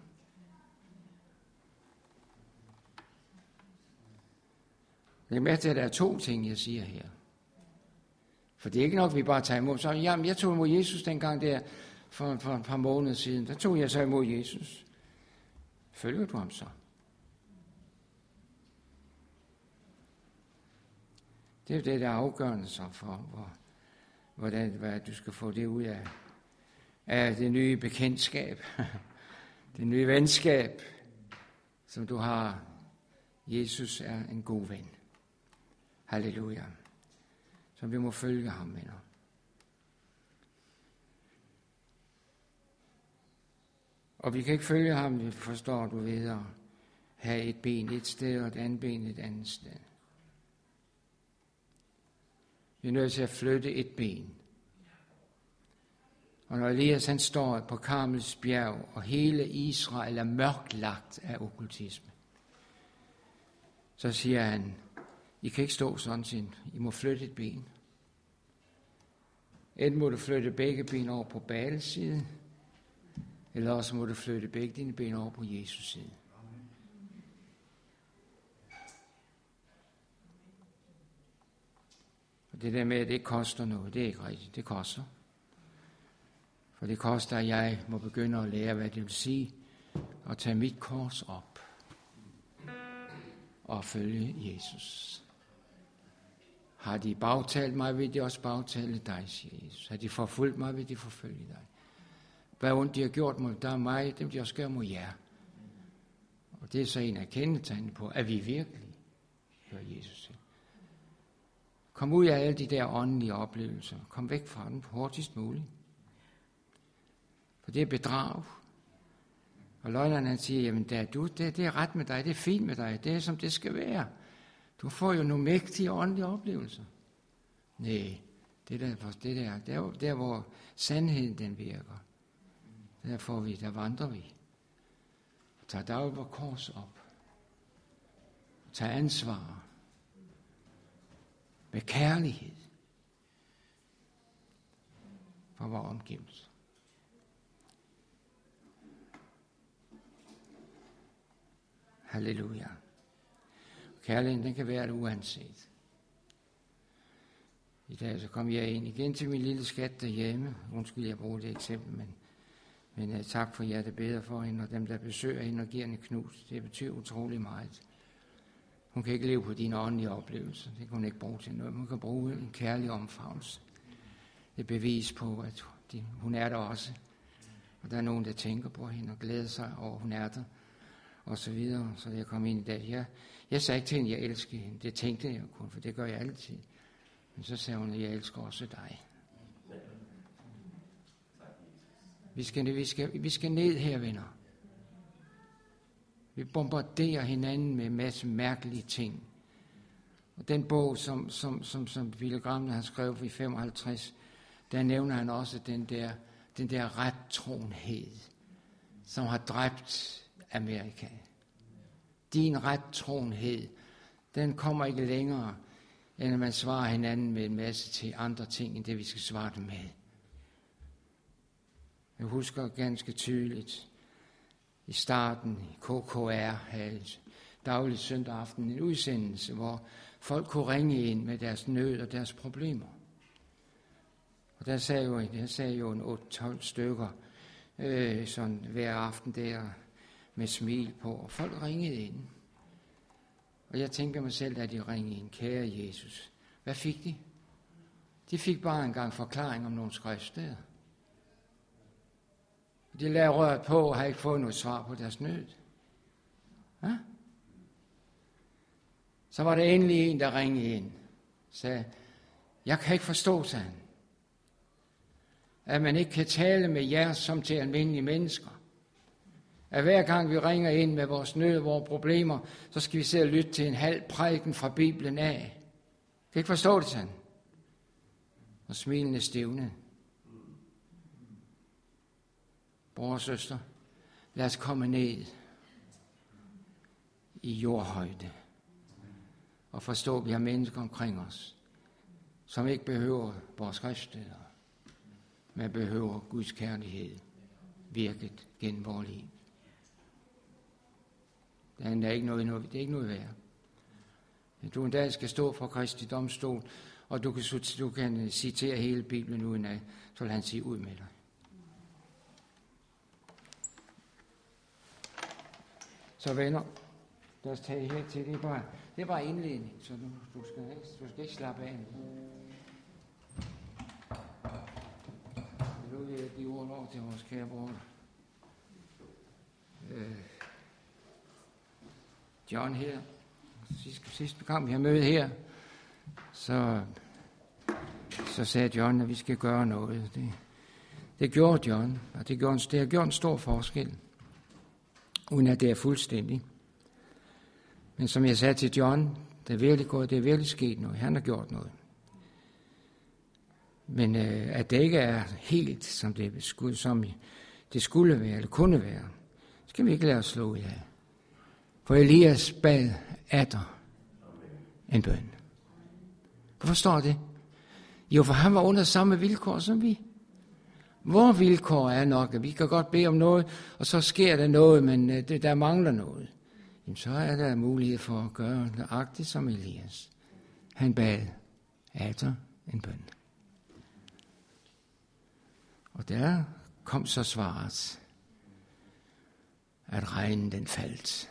Det er med til, at der er to ting, jeg siger her. For det er ikke nok, at vi bare tager imod. Så, jamen, jeg tog imod Jesus dengang der for, for et par måneder siden. Der tog jeg så imod Jesus. Følger du ham så? Det er jo det, der er afgørende så for, hvor, hvordan hvad du skal få det ud af, af det nye bekendtskab, det nye venskab, som du har. Jesus er en god ven. Halleluja. Så vi må følge ham, venner. Og vi kan ikke følge ham, vi forstår du ved at have et ben et sted og et andet ben et andet sted. Vi er nødt til at flytte et ben. Og når Elias han står på Karmels bjerg, og hele Israel er mørklagt af okkultisme, så siger han, I kan ikke stå sådan sin, I må flytte et ben. Enten må du flytte begge ben over på Baals side, eller også må du flytte begge dine ben over på Jesus side. Og det der med, at det ikke koster noget, det er ikke rigtigt. Det koster. For det koster, at jeg må begynde at lære, hvad det vil sige, at tage mit kors op og følge Jesus. Har de bagtalt mig, vil de også bagtale dig, siger Jesus. Har de forfulgt mig, vil de forfølge dig. Hvad ondt de har gjort mod dig og mig, dem de også gør mod jer. Og det er så en af kendetegnene på, at vi virkelig hører Jesus til. Kom ud af alle de der åndelige oplevelser. Kom væk fra dem hurtigst muligt. For det er bedrag. Og løgneren han siger, jamen det er, du, det, det er ret med dig, det er fint med dig, det er som det skal være. Du får jo nogle mægtige åndelige oplevelser. Nej, det der, det der, der, der hvor sandheden den virker, der får vi, der vandrer vi. Og tager dag vor kors op. Og tager ansvar. Med kærlighed. For vores omgivelser. Halleluja. Kærligheden, den kan være uanset. I dag så kom jeg ind igen til min lille skat derhjemme. Undskyld, jeg bruger det eksempel, men, men uh, tak for jer, der beder for hende, og dem, der besøger hende og giver hende knus. Det betyder utrolig meget. Hun kan ikke leve på dine åndelige oplevelser. Det kan hun ikke bruge til noget. Hun kan bruge en kærlig omfavnelse. Det er bevis på, at de, hun er der også. Og der er nogen, der tænker på hende og glæder sig over, hun er der. Og så videre. Så jeg kom ind i dag. Jeg, jeg sagde ikke til hende, at jeg elsker hende. Det tænkte jeg kun, for det gør jeg altid. Men så sagde hun, at jeg elsker også dig. Vi skal, vi skal, vi skal ned her, venner. Vi bombarderer hinanden med en masse mærkelige ting. Og den bog, som, som, som, som Billy Graham har skrevet i femoghalvtreds, der nævner han også den der, den der rettroenhed, som har dræbt Amerika. Din rettroenhed, den kommer ikke længere, end at man svarer hinanden med en masse til andre ting, end det vi skal svare dem med. Jeg husker ganske tydeligt, i starten i K K R havde daglig søndag aften en udsendelse, hvor folk kunne ringe ind med deres nød og deres problemer. Og der sagde jo, der sagde jo en otte tolv stykker øh, sådan hver aften der med smil på, og folk ringede ind. Og jeg tænker mig selv, at de ringede ind, kære Jesus. Hvad fik de? De fik bare en gang forklaring om nogle skriftsteder. De lagde røret på og har ikke fået noget svar på deres nød. Ja? Så var der endelig en, der ringede ind. Sagde, jeg kan ikke forstå, sagde han, at man ikke kan tale med jer som til almindelige mennesker. At hver gang vi ringer ind med vores nød og vores problemer, så skal vi sidde og lytte til en halv prædiken fra Bibelen af. Kan ikke forstå det, sagde han. Og smilende stivnede. Bror og søster, lad os komme ned i jordhøjde og forstå, at vi har mennesker omkring os, som ikke behøver vores skriftsteder, men behøver Guds kærlighed virket gennem vores liv. Det er ikke noget, det er ikke noget værd. Du en dag skal stå for Kristi domstol, og du kan, du kan citere hele Bibelen uden af, så vil han sige ud med dig. Så venner, lad os tage her til. Det er bare, det er bare indledning, så du, du, skal, du skal ikke slappe af. jeg give ordet over til vores kære bror. Øh, John her. Sidste, sidste gang vi har mødt her, så, så sagde John, at vi skal gøre noget. Det, det gjorde John, og det, gjorde, det har gjort en stor forskel, uden at det er fuldstændig. Men som jeg sagde til John, det er virkelig gået, det er virkelig sket noget. Han har gjort noget. Men øh, at det ikke er helt, som det, skulle, som det skulle være, eller kunne være, skal vi ikke lade os slå ud af. For Elias bad atter en bøn. Hvorfor står det? Jo, for han var under samme vilkår som vi. Vores vilkår er nok, at vi kan godt bede om noget, og så sker der noget, men øh, det, der mangler noget. Jamen, så er der mulighed for at gøre nøjagtigt som Elias. Han bad atter en bøn. Og der kom så svaret, at regnen den faldt.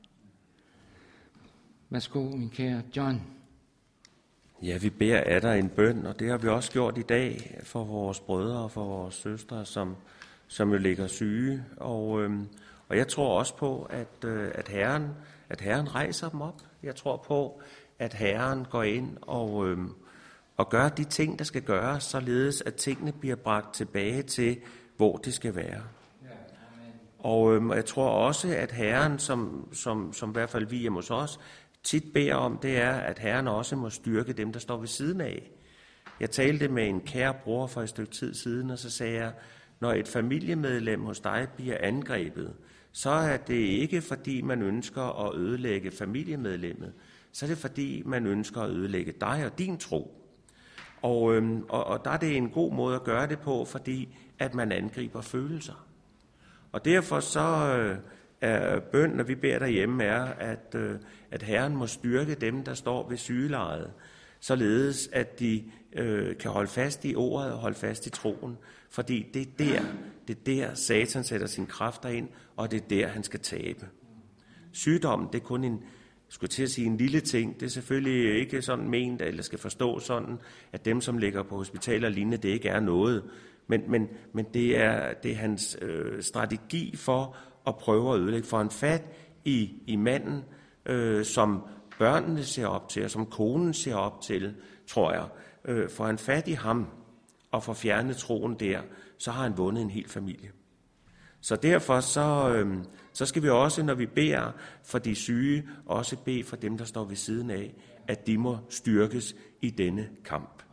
Værsgo, min kære John. Ja, vi beder af dig en bøn, og det har vi også gjort i dag for vores brødre og for vores søstre, som, som jo ligger syge. Og, øhm, og jeg tror også på, at, øh, at, Herren, at Herren rejser dem op. Jeg tror på, at Herren går ind og, øhm, og gør de ting, der skal gøres, således at tingene bliver bragt tilbage til, hvor det skal være. Og øhm, jeg tror også, at Herren, som, som, som i hvert fald vi hjemme hos os, tit beder om, det er, at Herren også må styrke dem, der står ved siden af. Jeg talte med en kære bror for et stykke tid siden, og så sagde jeg, når et familiemedlem hos dig bliver angrebet, så er det ikke, fordi man ønsker at ødelægge familiemedlemmet, så er det, fordi man ønsker at ødelægge dig og din tro. Og, øhm, og, og der er det en god måde at gøre det på, fordi at man angriber følelser. Og derfor så øh, er bøn, når vi beder derhjemme, er, at, øh, at Herren må styrke dem, der står ved sygelejet, således at de øh, kan holde fast i ordet og holde fast i troen. Fordi det er der, det er der Satan sætter sine kræfter ind, og det er der, han skal tabe. Sygdommen, det er kun en, skulle til at sige en lille ting. Det er selvfølgelig ikke sådan ment, eller skal forstå sådan, at dem, som ligger på hospitaler og lignende, det ikke er noget. Men, men, men det, er, det er hans øh, strategi for at prøve at ødelægge. For en fat i, i manden, øh, som børnene ser op til, og som konen ser op til, tror jeg. Øh, for en fat i ham, og for fjernet troen der, så har han vundet en hel familie. Så derfor så, øh, så skal vi også, når vi beder for de syge, også bede for dem, der står ved siden af, at de må styrkes i denne kamp.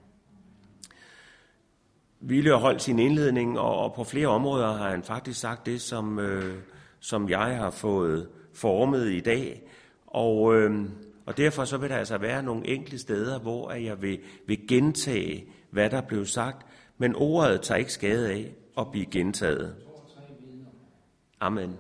Ville har holdt sin indledning, og på flere områder har han faktisk sagt det, som, øh, som jeg har fået formet i dag. Og, øh, og derfor så vil der altså være nogle enkelte steder, hvor jeg vil, vil gentage, hvad der blev sagt, men ordet tager ikke skade af at blive gentaget. Amen.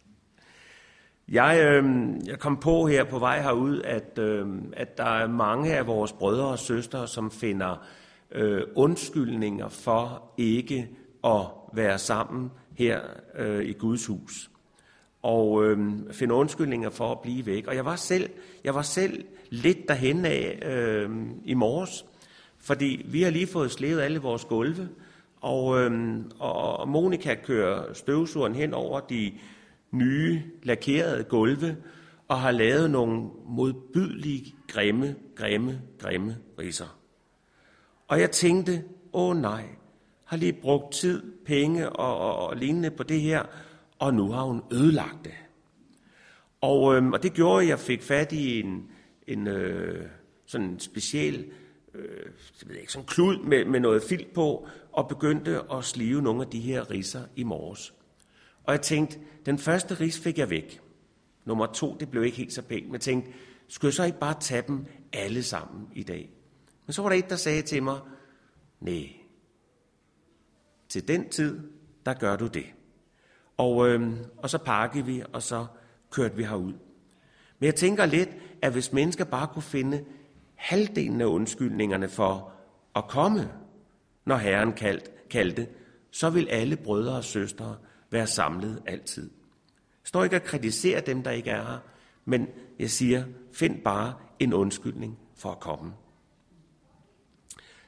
Jeg, øh, jeg kom på her på vej herud, at, øh, at der er mange af vores brødre og søstre, som finder øh, undskyldninger for ikke at være sammen her øh, i Guds hus. Og øh, finder undskyldninger for at blive væk. Og jeg var selv, jeg var selv lidt derhen af øh, i morges, fordi vi har lige fået slævet alle vores gulve, og, øh, og Monika kører støvsugeren hen over de nye lakerede gulve, og har lavet nogle modbydelige, grimme, grimme, grimme ridser. Og jeg tænkte, åh nej, har lige brugt tid, penge og, og, og lignende på det her, og nu har hun ødelagt det. Og, øh, og det gjorde, at jeg fik fat i en, en øh, sådan en speciel øh, jeg ved ikke, sådan klud med, med noget filt på, og begyndte at slive nogle af de her ridser i morges. Og jeg tænkte, den første ris fik jeg væk. Nummer to, det blev ikke helt så pænt. Men jeg tænkte, skulle jeg så ikke bare tage dem alle sammen i dag? Men så var der et, der sagde til mig, nej, til den tid, der gør du det. Og, øh, og så pakkede vi, og så kørte vi herud. Men jeg tænker lidt, at hvis mennesker bare kunne finde halvdelen af undskyldningerne for at komme, når Herren kaldte, kaldte, så vil alle brødre og søstre være samlet altid. Jeg står ikke at kritisere dem, der ikke er her, men jeg siger, find bare en undskyldning for at komme.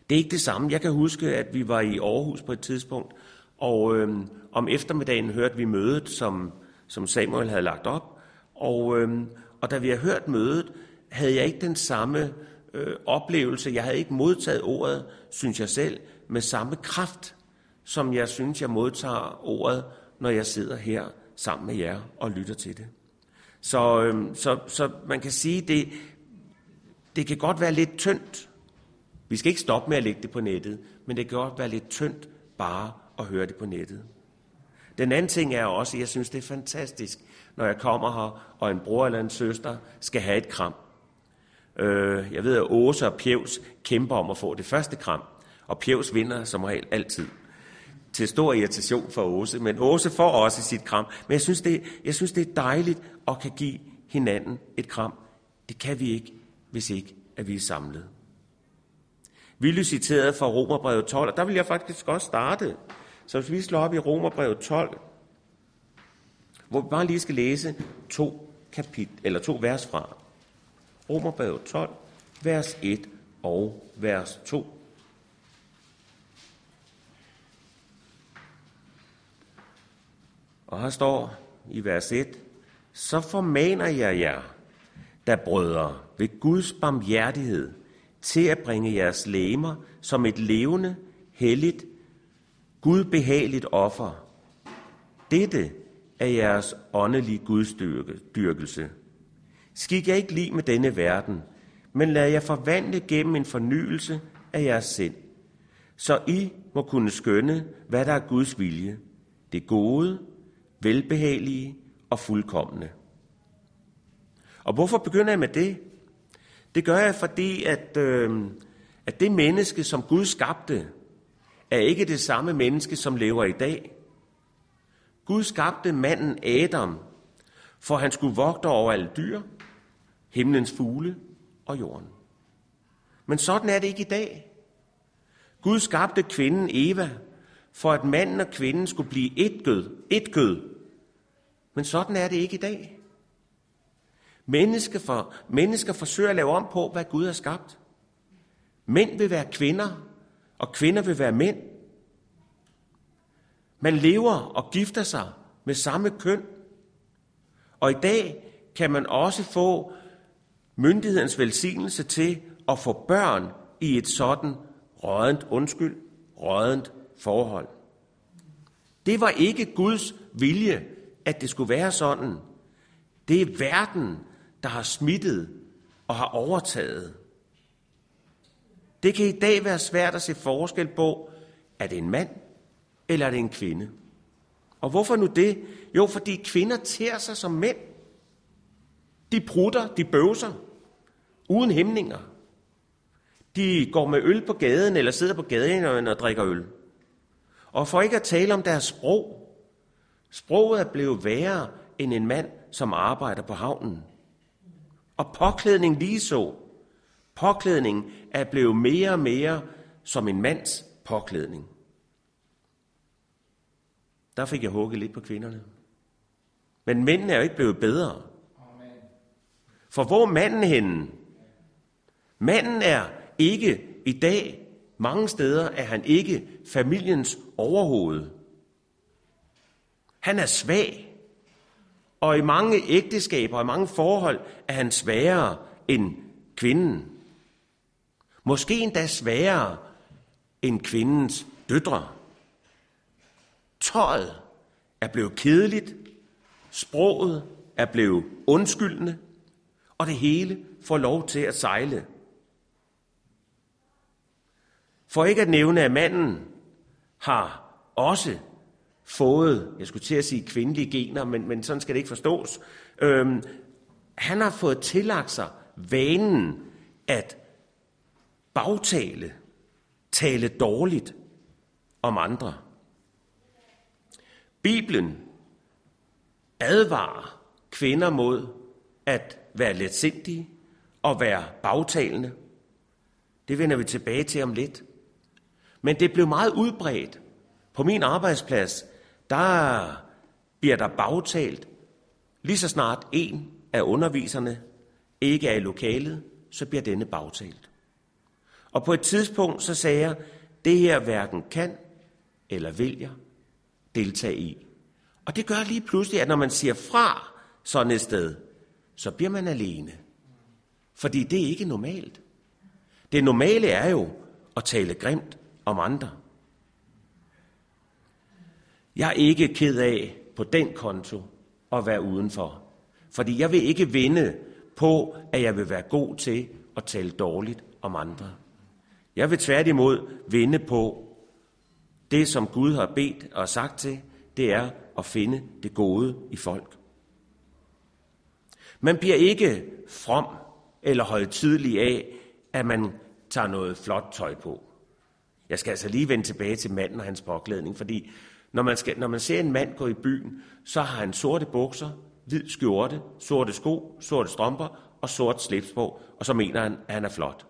Det er ikke det samme. Jeg kan huske, at vi var i Aarhus på et tidspunkt, og øhm, om eftermiddagen hørte vi mødet, som, som Samuel havde lagt op. Og, øhm, og da vi havde hørt mødet, havde jeg ikke den samme øh, oplevelse. Jeg havde ikke modtaget ordet, synes jeg selv, med samme kraft, som jeg synes, jeg modtager ordet, når jeg sidder her sammen med jer og lytter til det. Så, øhm, så, så man kan sige, det, det kan godt være lidt tyndt. Vi skal ikke stoppe med at lægge det på nettet, men det kan godt være lidt tyndt bare at høre det på nettet. Den anden ting er også, at jeg synes, det er fantastisk, når jeg kommer her, og en bror eller en søster skal have et kram. Øh, jeg ved, at Åse og Pjevs kæmper om at få det første kram, og Pjevs vinder som regel altid. Til stor irritation for Åse, men Åse får også sit kram. Men jeg synes, det, jeg synes, det er dejligt at kan give hinanden et kram. Det kan vi ikke, hvis ikke at vi er samlet. Vi er citeret fra Romerbrevet tolv, og der vil jeg faktisk også starte. Så hvis vi slår op i Romerbrevet tolv, hvor vi bare lige skal læse to kapit eller to vers fra. Romerbrevet tolv, vers et og vers to. Og her står i vers et, så formaner jeg jer, da brødre, ved Guds barmhjertighed, til at bringe jeres legemer som et levende, helligt, gudbehageligt offer. Dette er jeres åndelige gudsdyrkelse. Skik jer ikke lig med denne verden, men lad jer forvandle gennem en fornyelse af jeres sind, så I må kunne skønne, hvad der er Guds vilje, det gode, velbehagelige og fuldkomne. Og hvorfor begynder jeg med det? Det gør jeg, fordi at, øh, at det menneske, som Gud skabte, er ikke det samme menneske, som lever i dag. Gud skabte manden Adam, for han skulle vogte over alle dyr, himlens fugle og jorden. Men sådan er det ikke i dag. Gud skabte kvinden Eva, for at manden og kvinden skulle blive et kød, et kød. Men sådan er det ikke i dag. Mennesker, for, mennesker forsøger at lave om på, hvad Gud har skabt. Mænd vil være kvinder, og kvinder vil være mænd. Man lever og gifter sig med samme køn. Og i dag kan man også få myndighedens velsignelse til at få børn i et sådan rådent, undskyld, rådent forhold. Det var ikke Guds vilje, at det skulle være sådan. Det er verden, der har smittet og har overtaget. Det kan i dag være svært at se forskel på, er det en mand eller er det en kvinde? Og hvorfor nu det? Jo, fordi kvinder tærer sig som mænd. De prutter, de bøvser, uden hæmninger. De går med øl på gaden eller sidder på gaden og drikker øl. Og for ikke at tale om deres sprog. Sproget er blevet værre end en mand, som arbejder på havnen. Og påklædning lige så. Påklædning er blevet mere og mere som en mands påklædning. Der fik jeg hugget lidt på kvinderne. Men mændene er jo ikke blevet bedre. For hvor er manden henne? Manden er ikke i dag, mange steder er han ikke familiens overhoved. Han er svag. Og i mange ægteskaber og i mange forhold er han svagere end kvinden. Måske endda svagere end kvindens døtre. Tøjet er blevet kedeligt, sproget er blevet undskyldende, og det hele får lov til at sejle. For ikke at nævne, at manden har også fået, jeg skulle til at sige kvindelige gener, men, men sådan skal det ikke forstås. Øhm, han har fået tillagt sig vanen at bagtale, tale dårligt om andre. Bibelen advarer kvinder mod at være letsindige og være bagtalende. Det vender vi tilbage til om lidt. Men det blev meget udbredt. På min arbejdsplads, der bliver der bagtalt. Lige så snart en af underviserne ikke er i lokalet, så bliver denne bagtalt. Og på et tidspunkt så sagde jeg, det her hverken kan eller vil jeg deltage i. Og det gør lige pludselig, at når man siger fra sådan et sted, så bliver man alene. Fordi det er ikke normalt. Det normale er jo at tale grimt om andre. Jeg er ikke ked af på den konto at være udenfor. Fordi jeg vil ikke vinde på, at jeg vil være god til at tale dårligt om andre. Jeg vil tværtimod vinde på det, som Gud har bedt og sagt til, det er at finde det gode i folk. Man bliver ikke from eller højtidelig af, at man tager noget flot tøj på. Jeg skal altså lige vende tilbage til manden og hans påklædning, fordi når man, skal, når man ser en mand gå i byen, så har han sorte bukser, hvid skjorte, sorte sko, sorte strømper og sort slips på, og så mener han, at han er flot.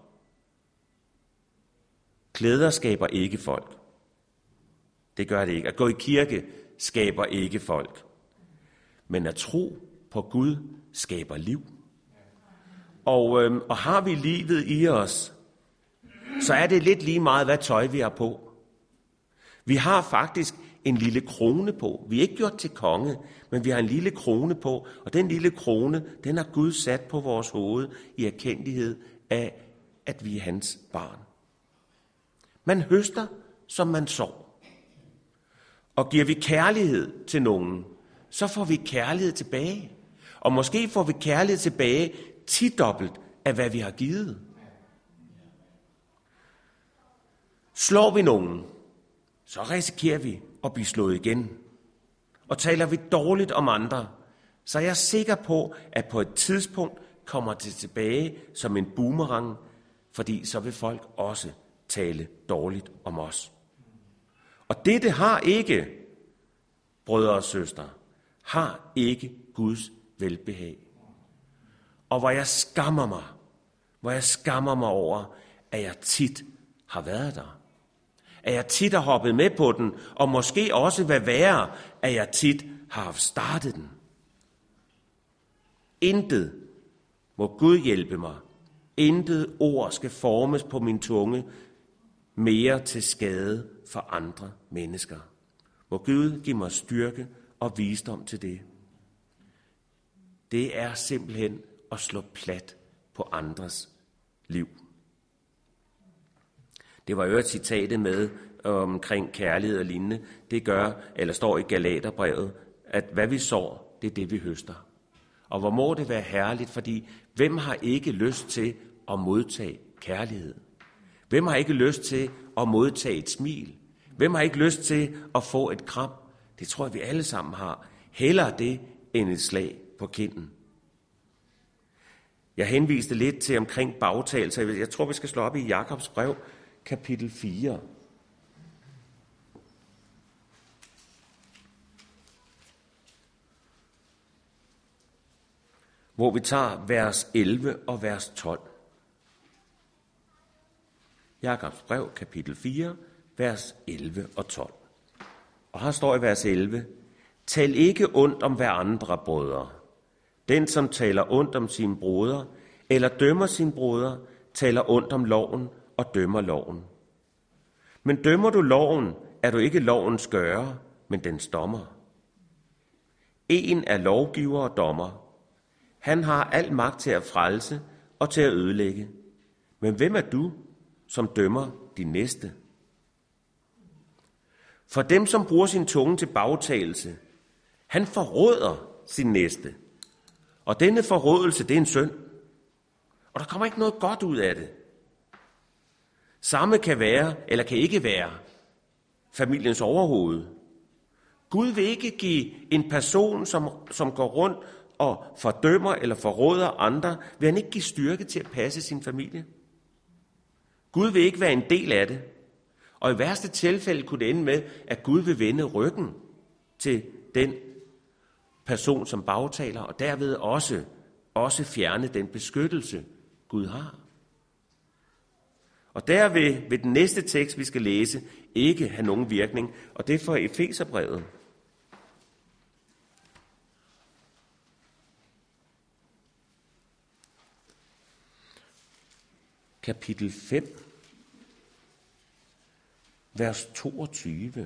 Klæder skaber ikke folk. Det gør det ikke. At gå i kirke skaber ikke folk. Men at tro på Gud skaber liv. Og, øhm, og har vi livet i os, så er det lidt lige meget, hvad tøj vi har på. Vi har faktisk en lille krone på. Vi er ikke gjort til konge, men vi har en lille krone på. Og den lille krone, den har Gud sat på vores hoved i erkendelighed af, at vi er hans barn. Man høster, som man sår. Og giver vi kærlighed til nogen, så får vi kærlighed tilbage. Og måske får vi kærlighed tilbage tidobbelt af, hvad vi har givet. Slår vi nogen, så risikerer vi at blive slået igen. Og taler vi dårligt om andre, så er jeg sikker på, at på et tidspunkt kommer det tilbage som en boomerang, fordi så vil folk også tale dårligt om os. Og dette har ikke, brødre og søstre, har ikke Guds velbehag. Og hvor jeg skammer mig, hvor jeg skammer mig over, at jeg tit har været der. At jeg tit har hoppet med på den, og måske også hvad værre, at jeg tit har haft startet den. Intet må Gud hjælpe mig. Intet ord skal formes på min tunge mere til skade for andre mennesker. Må Gud give mig styrke og visdom til det. Det er simpelthen at slå plat på andres liv. Det var jo et citatet med omkring kærlighed og lignende. Det gør, eller står i Galaterbrevet, at hvad vi sår, det er det, vi høster. Og hvor må det være herligt, fordi hvem har ikke lyst til at modtage kærlighed? Hvem har ikke lyst til at modtage et smil? Hvem har ikke lyst til at få et kram? Det tror jeg, vi alle sammen har. Hellere det, end et slag på kinden. Jeg henviste lidt til omkring bagtagelser. Jeg tror, vi skal slå op i Jakobs brev, kapitel fire. Hvor vi tager vers elleve og vers tolv. Jakobs brev, kapitel fire, vers elleve og tolv. Og her står i vers elleve, tal ikke ondt om hver andre, brødre. Den, som taler ondt om sine brødre, eller dømmer sine brødre, taler ondt om loven og dømmer loven. Men dømmer du loven, er du ikke lovens gører, men dens dommer. En er lovgiver og dommer. Han har al magt til at frelse og til at ødelægge. Men hvem er du, som dømmer din næste? For dem, som bruger sin tunge til bagtagelse, han forråder sin næste. Og denne forrådelse, det er en synd. Og der kommer ikke noget godt ud af det. Samme kan være, eller kan ikke være, familiens overhoved. Gud vil ikke give en person, som, som går rundt og fordømmer eller forråder andre, vil han ikke give styrke til at passe sin familie. Gud vil ikke være en del af det. Og i værste tilfælde kunne det ende med, at Gud vil vende ryggen til den person, som bagtaler, og derved også, også fjerne den beskyttelse, Gud har. Og der vil, vil den næste tekst, vi skal læse, ikke have nogen virkning, og det er fra Efeserbrevet. Kapitel fem vers toogtyve.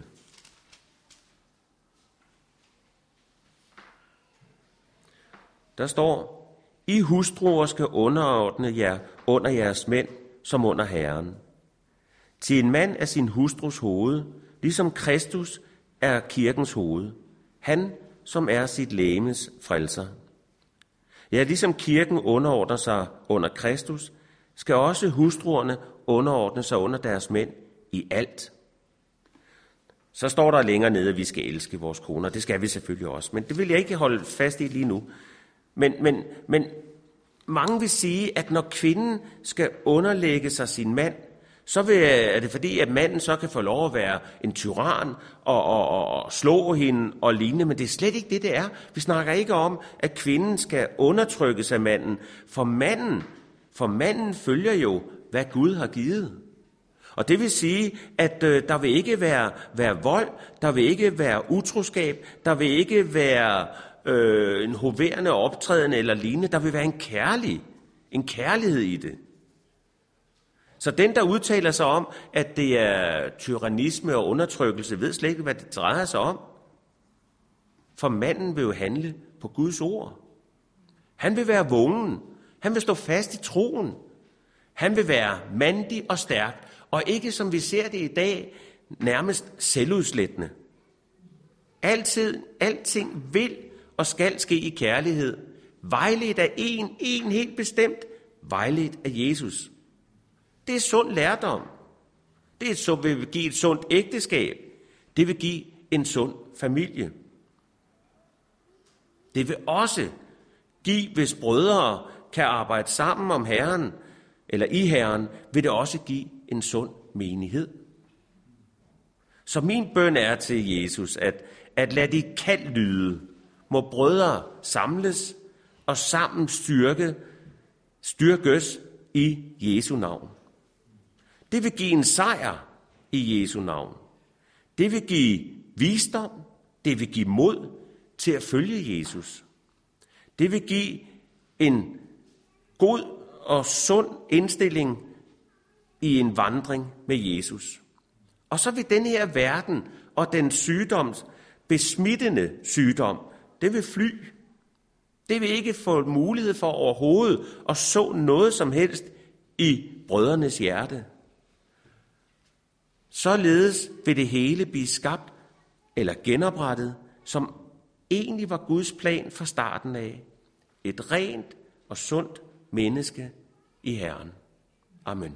Der står, I hustruer skal underordne jer under jeres mænd, som under Herren. Til en mand er sin hustrus hoved, ligesom Kristus er kirkens hoved. Han, som er sit legemes frelser. Ja, ligesom kirken underordner sig under Kristus, skal også hustruerne underordne sig under deres mænd i alt. Så står der længere nede, at vi skal elske vores koner. Det skal vi selvfølgelig også, men det vil jeg ikke holde fast i lige nu. Men, men, men mange vil sige, at når kvinden skal underlægge sig sin mand, så vil, er det fordi, at manden så kan få lov at være en tyran og, og, og, og slå hende og lignende, men det er slet ikke det, det er. Vi snakker ikke om, at kvinden skal undertrykkes af manden, for manden, for manden følger jo, hvad Gud har givet. Og det vil sige, at øh, der vil ikke være, være vold, der vil ikke være utroskab, der vil ikke være øh, en hoverende optræden eller lignende, der vil være en kærlig, en kærlighed i det. Så den, der udtaler sig om, at det er tyrannisme og undertrykkelse, ved slet ikke, hvad det drejer sig om. For manden vil jo handle på Guds ord. Han vil være vågen. Han vil stå fast i troen. Han vil være mandig og stærk, og ikke som vi ser det i dag, nærmest selvudslættende. Altid, alting vil og skal ske i kærlighed. Vejledt af en, en helt bestemt, vejledt af Jesus. Det er sund lærdom. Det er så vil give et sundt ægteskab. Det vil give en sund familie. Det vil også give, hvis brødre kan arbejde sammen om Herren, eller i Herren, vil det også give en sund menighed. Så min bøn er til Jesus, at, at lad dit kald lyde. Må brødre samles og sammen styrke, styrkes i Jesu navn. Det vil give en sejr i Jesu navn. Det vil give visdom, det vil give mod til at følge Jesus. Det vil give en god og sund indstilling i en vandring med Jesus. Og så vil den her verden og den sygdoms, besmittende sygdom, det vil fly. Det vil ikke få mulighed for overhovedet at så noget som helst i brødrenes hjerte. Således vil det hele blive skabt eller genoprettet, som egentlig var Guds plan fra starten af. Et rent og sundt menneske i Herren. Amen.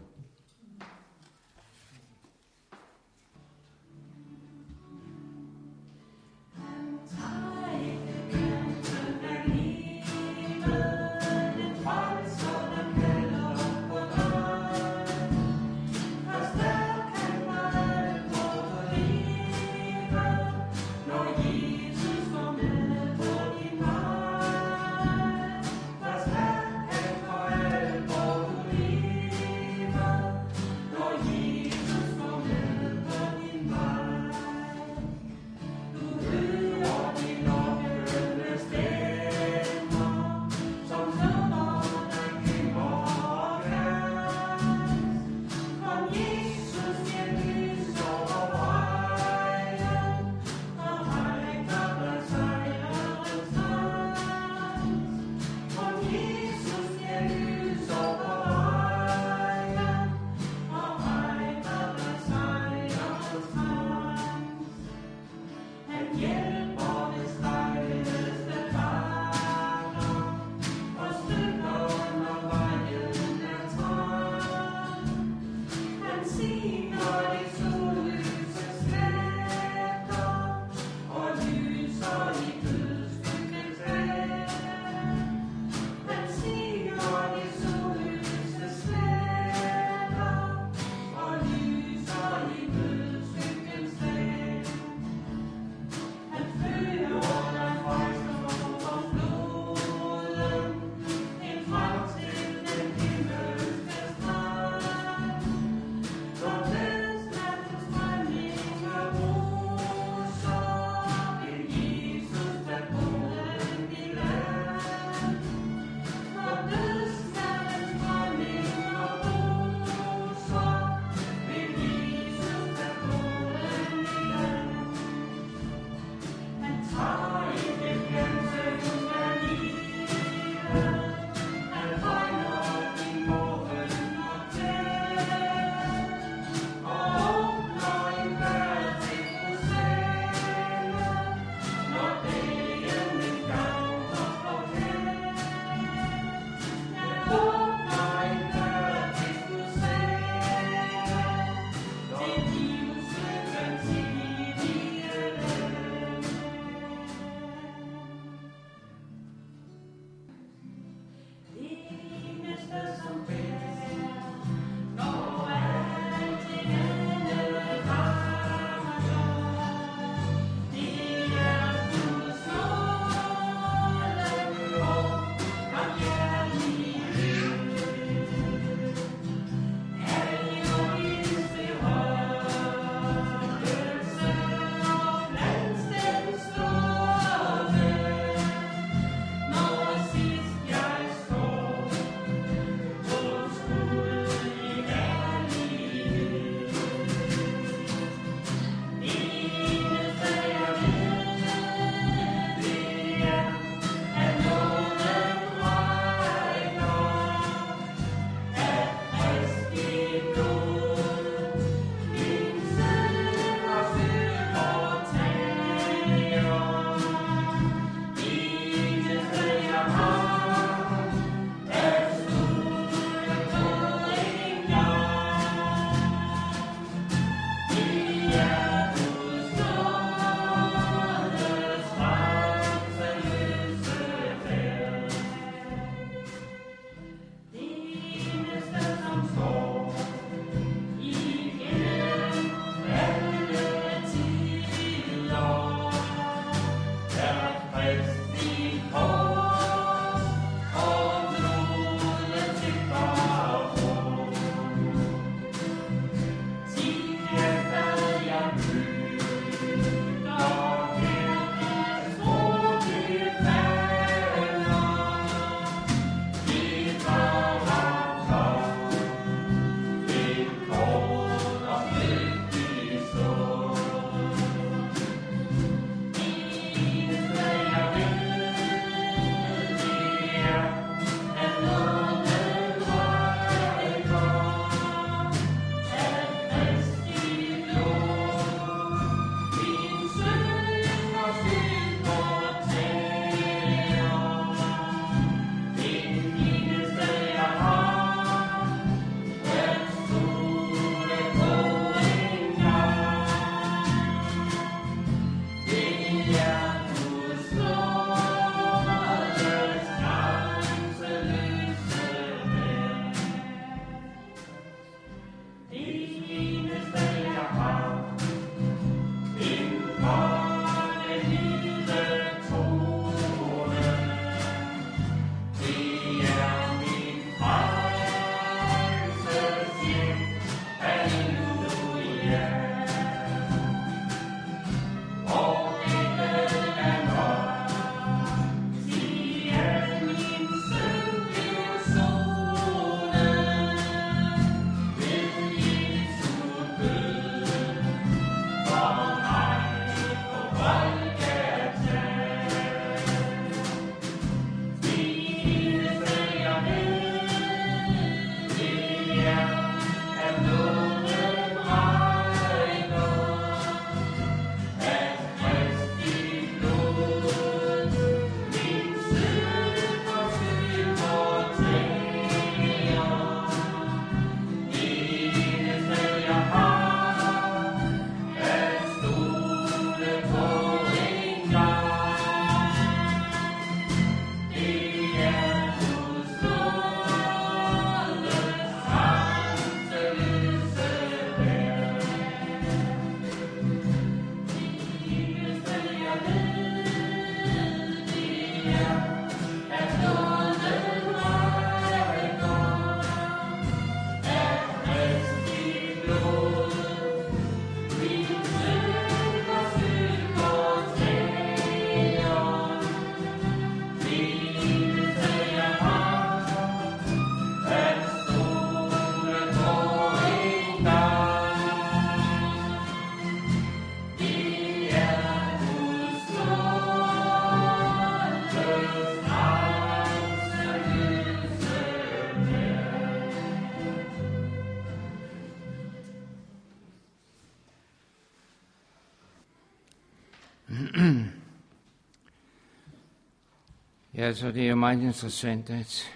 Ja, så det er meget interessant, at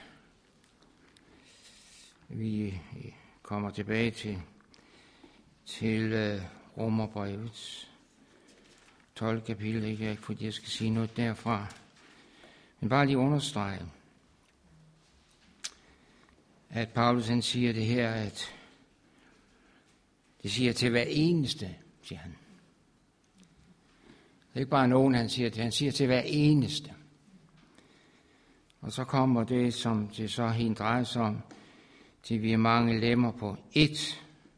vi kommer tilbage til, til uh, Romerbrevets tolvte kapitel. Ikke, ikke fordi jeg skal sige noget derfra, men bare lige understrege, at Paulus han siger det her, at det siger til hver eneste, siger han. Det er ikke bare nogen, han siger til, han siger til hver eneste. Og så kommer det, som det så helt drejer sig om, til vi er mange lemmer på ét,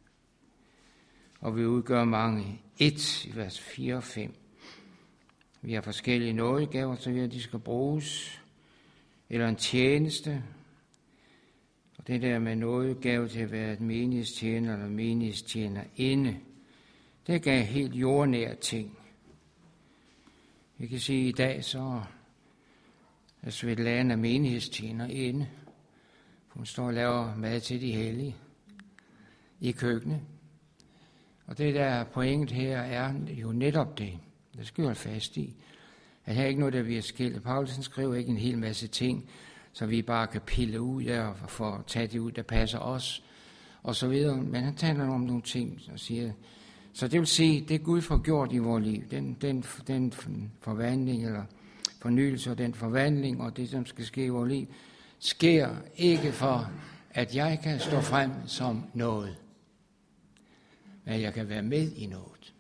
og vi udgør mange ét i vers fire og fem. Vi har forskellige nådegaver, så vi at de skal bruges, eller en tjeneste. Og det der med nådegave til at være et menighedstjener eller menighedstjener inde, det gav helt jordnære ting. Vi kan sige, at i dag så er Svetlana menighedstjener inde. Hun står og laver mad til de hellige i køkkenet. Og det der pointet her er jo netop det. Det skal vi holde fast i. At her er ikke noget, der bliver skilt. Paulus skriver ikke en hel masse ting, så vi bare kan pille ud og få tage det ud, der passer os, og så videre. Men han taler om nogle ting, og siger, så det vil sige, det Gud får gjort i vores liv, den, den, den forvandling, eller fornyelse og den forvandling, og det, som skal ske i vores liv, sker ikke for, at jeg kan stå frem som noget, men jeg kan være med i noget.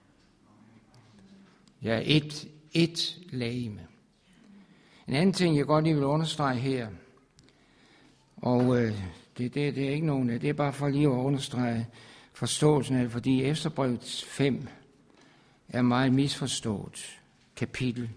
Jeg er et, et legeme. En anden ting, jeg godt lige vil understrege her, og øh, det, det, det er ikke nogen, det er bare for lige at understrege forståelsen af det, fordi Efterbrevet fem er meget misforstået kapitel.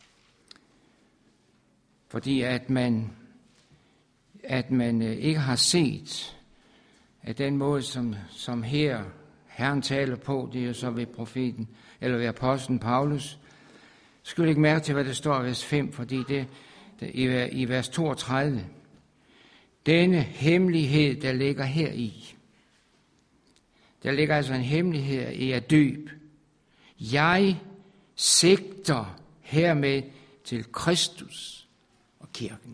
Fordi at man, at man ikke har set, at den måde, som, som her Herren taler på, det er jo så ved profeten, eller ved apostlen Paulus. Skal vi ikke mærke til, hvad der står i vers fem, fordi det, det i, i vers toogtredive. Denne hemmelighed, der ligger her i. Der ligger altså en hemmelighed i at dyb. Jeg sigter hermed til Kristus og kirken.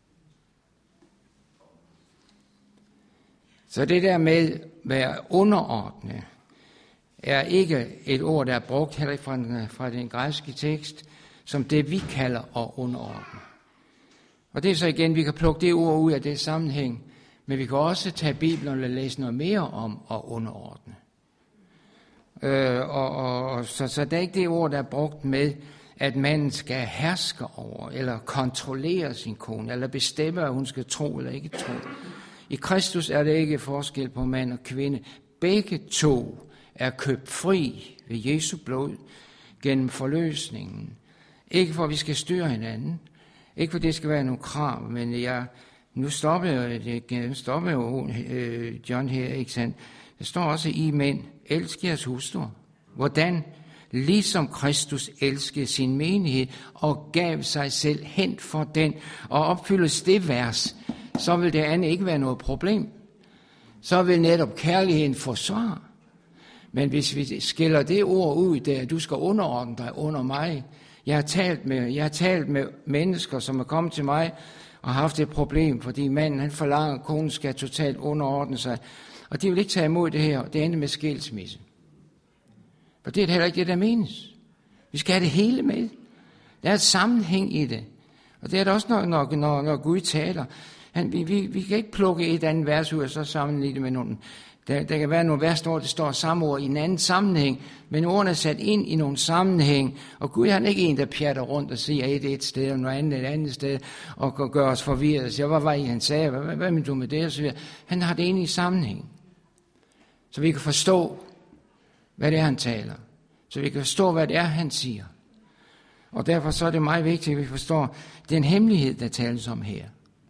Så det der med at være underordnet, er ikke et ord, der er brugt heller fra den, fra den græske tekst, som det vi kalder at underordne. Og det er så igen, vi kan plukke det ord ud af det sammenhæng, men vi kan også tage Bibelen og læse noget mere om at underordne. Øh, og, og, og, så, så det er ikke det ord, der er brugt med, at manden skal herske over, eller kontrollere sin kone, eller bestemme, at hun skal tro eller ikke tro. I Kristus er det ikke forskel på mand og kvinde. Begge to er købt fri ved Jesu blod gennem forløsningen. Ikke for, at vi skal styre hinanden. Ikke for, det skal være nogle krav, men jeg, nu stopper jeg, stopper jo øh, John her, ikke sandt? Der står også i mænd, elsk jeres hustruer. Hvordan? Ligesom Kristus elskede sin menighed og gav sig selv hen for den, og opfyldes det vers, så vil det andet ikke være noget problem. Så vil netop kærligheden forsvare. Men hvis vi skiller det ord ud, der du skal underordne dig under mig. Jeg har talt med, jeg har talt med mennesker, som er kommet til mig og har haft et problem, fordi manden han forlanger, at konen skal totalt underordne sig. Og de vil ikke tage imod det her, det ender med skilsmisse. For det er heller ikke det, der menes. Vi skal have det hele med. Der er et sammenhæng i det. Og det er der også, når, når, når, når Gud taler. Han, vi, vi, vi kan ikke plukke et andet vers ud og så sammenligne det med nogle. Der, der kan være nogle vers, hvor det står samme ord i en anden sammenhæng, men ordene er sat ind i nogle sammenhæng, og Gud han er ikke en, der pjatter rundt og siger et et sted og noget andet et andet sted, og gør os forvirret og siger, hvad var det, han sagde, hvad, hvad, hvad mener du med det, og så videre. Han har det inde i sammenhæng, så vi kan forstå, hvad det er, han taler, så vi kan forstå, hvad det er, han siger. Og derfor så er det meget vigtigt, at vi forstår, det er en hemmelighed, der tales om her.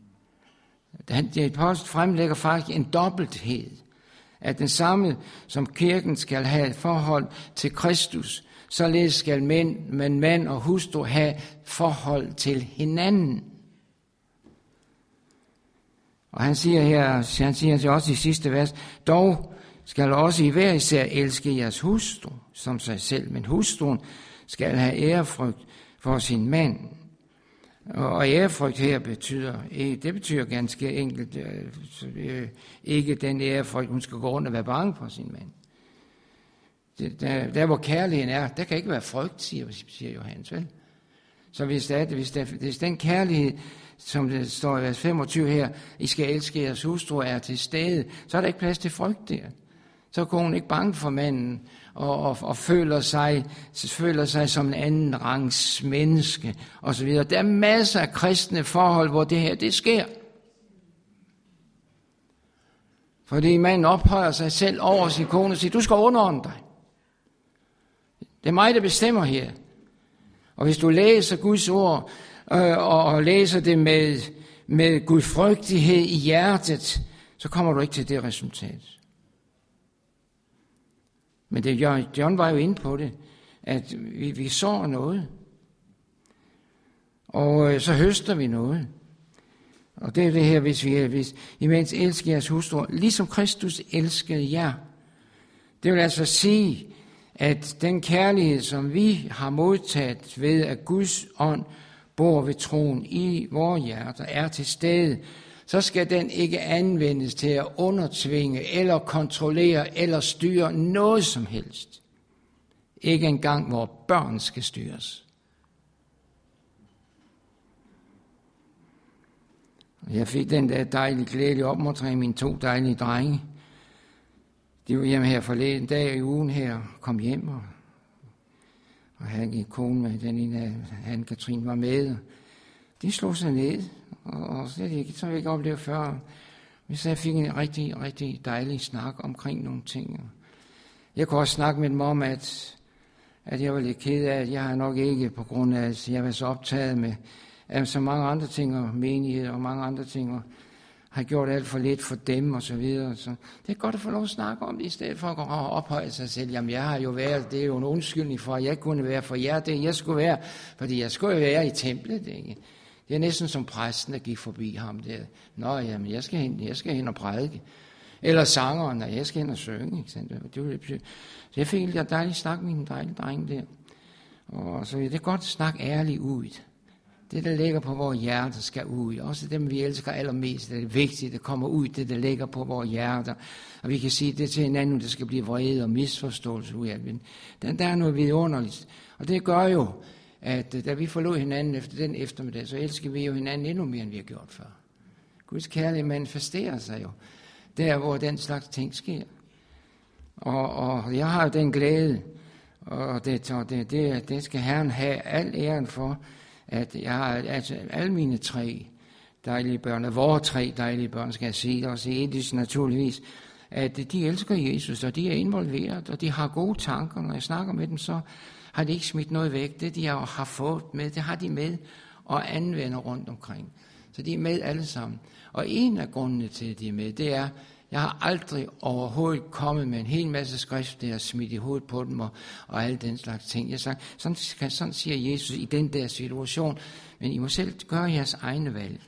Paulus fremlægger faktisk en dobbelthed, at den samme, som kirken skal have et forhold til Kristus, således skal mænd, men mand og hustru have forhold til hinanden. Og han siger her, han siger også i sidste vers, dog skal også i hver især elske jeres hustru som sig selv, men hustruen skal have ærefrygt for sin mand. Og ærefrygt her betyder, det betyder ganske enkelt ikke den ærefrygt, hun skal gå rundt og være bange for sin mand. Det, der, der hvor kærligheden er, der kan ikke være frygt, siger, siger Johannes, vel? Så hvis, der, hvis, der, hvis den kærlighed, som det står i vers femogtyve her, I skal elske jeres hustru, er til stede, så er der ikke plads til frygt der. Så går hun ikke bange for manden, og, og, og føler, sig, føler sig som en anden rangs menneske, osv. Der er masser af kristne forhold, hvor det her, det sker. Fordi manden ophøjer sig selv over sin kone og siger, du skal underordne dig. Det er mig, der bestemmer her. Og hvis du læser Guds ord, øh, og, og læser det med, med gudfrygtighed i hjertet, så kommer du ikke til det resultat. Men det, John var jo inde på det, at vi, vi sår noget, og øh, så høster vi noget. Og det er det her, hvis vi hvis, imens elsker jeres hustru, ligesom Kristus elskede jer. Det vil altså sige, at den kærlighed, som vi har modtaget ved, at Guds ånd bor ved troen i vores hjerter, er til stede, så skal den ikke anvendes til at undertvinge, eller kontrollere, eller styre noget som helst. Ikke engang, hvor børn skal styres. Jeg fik den der dejlige, glædelige opmuntring af mine to dejlige drenge. De var hjemme her forleden dag i ugen her, kom hjem, og, og han gik kone med, den ene af Anne-Katrin var med. De slog sig ned, og, og så har jeg ikke oplevet før. Hvis jeg fik en rigtig, rigtig dejlig snak omkring nogle ting. Jeg kunne også snakke med dem om, at, at jeg var lidt ked af, at jeg har nok ikke, på grund af, at jeg var så optaget med af så mange andre ting, og menighed og mange andre ting, og har gjort alt for lidt for dem, og så videre. Så det er godt at få lov at snakke om det, i stedet for at gå og ophøje sig selv. Jamen, jeg har jo været, det er jo en undskyldning for, at jeg kunne være for jer, det jeg skulle være, fordi jeg skulle være i templet, ikke? Det er næsten som præsten, der gik forbi ham der. Nå, jamen, jeg skal hen, jeg skal hen og prædike. Eller sangeren, når jeg skal hen og synge, ikke sandt? Så jeg fik en dejlig snak med en dejlig dreng der. Og så det er godt at snakke ærligt ud. Det, der ligger på vores hjerter, skal ud. Også dem, vi elsker allermest, det er vigtigt, det kommer ud, det, der ligger på vores hjerter. Og vi kan sige det til hinanden, der skal blive vrede og misforståelse ud af det. Der er noget vidunderligt. Og det gør jo, at da vi forlod hinanden efter den eftermiddag, så elsker vi jo hinanden endnu mere, end vi har gjort før. Guds kærlighed manifesterer sig jo der, hvor den slags ting sker. Og, og jeg har jo den glæde, og det, og det, det, det skal Herren have al æren for, at jeg har altså alle mine tre dejlige børn, og vores tre dejlige børn, skal jeg sige, også i Edis naturligvis, at de elsker Jesus, og de er involveret, og de har gode tanker. Når jeg snakker med dem, så har de ikke smidt noget væk. Det, de har fået med, det har de med og anvender rundt omkring. Så de er med alle sammen. Og en af grundene til, at de er med, det er, jeg har aldrig overhovedet kommet med en hel masse skrift, der er smidt i hovedet på dem, og, og alle den slags ting. Jeg sagde, sådan, sådan siger Jesus i den der situation, men I må selv gøre jeres egne valg.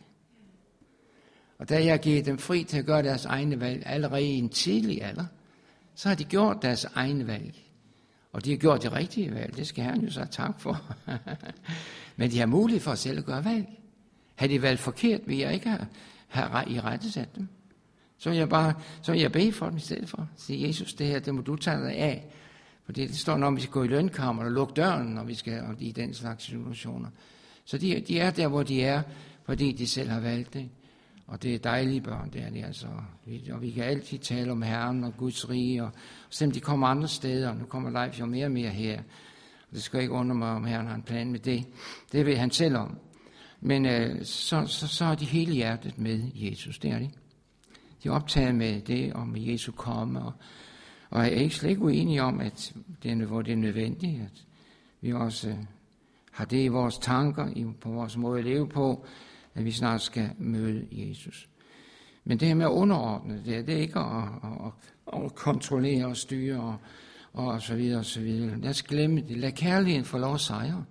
Og da jeg giver dem fri til at gøre deres egne valg, allerede i en tidlig alder, så har de gjort deres egne valg. Og de har gjort det rigtige valg, det skal Herren jo så tak for. Men de har mulighed for selv at gøre valg. Har de valgt forkert, vil jeg ikke have, have i rettesat dem. Så vil jeg bare, så vil jeg bede for dem i stedet for. Sige, Jesus, det her, det må du tage dig af. Fordi det står, når vi skal gå i lønkammer og lukke døren, når vi skal i den slags situationer. Så de, de er der, hvor de er, fordi de selv har valgt det. Og det er dejlige børn, det er det altså. Og vi kan altid tale om Herren og Guds rige, og selvom de kommer andre steder, nu kommer Leif jo mere og mere her. Og det skal ikke undre mig, om Herren har en plan med det. Det ved han selv om. Men øh, så, så, så er de hele hjertet med Jesus, det er de. De er optaget med det, og med Jesu komme, og, og jeg er ikke slet ikke uenig om, at det er, hvor det er nødvendigt, at vi også øh, har det i vores tanker, i, på vores måde at leve på, at vi snart skal møde Jesus. Men det her med at underordne, det er, det er ikke at, at, at kontrollere og styre og, og så videre og så videre. Lad os glemme det. Lad kærligheden få lov at sejre.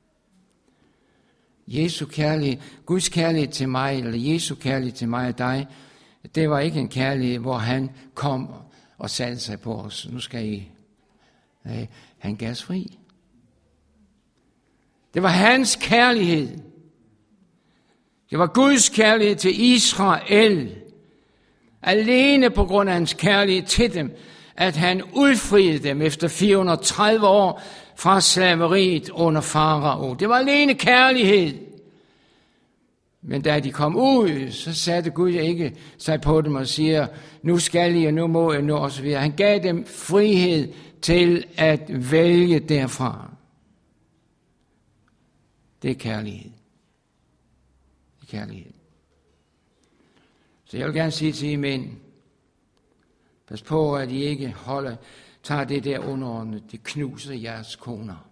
Jesu kærlighed, Guds kærlighed til mig, eller Jesu kærlighed til mig og dig, det var ikke en kærlighed, hvor han kom og satte sig på os. Nu skal I have han gas fri. Det var hans kærlighed. Det var Guds kærlighed til Israel. Alene på grund af hans kærlighed til dem, at han udfriede dem efter fire hundrede og tredive år fra slaveriet under farao. Det var alene kærlighed. Men da de kom ud, så satte Gud ikke sig på dem og siger, nu skal I, og nu må I, nu og så videre. Han gav dem frihed til at vælge derfra. Det er kærlighed. Det er kærlighed. Så jeg vil gerne sige til I mænd, pas på, at I ikke holder, tager det der underordnet, det knuser jeres koner.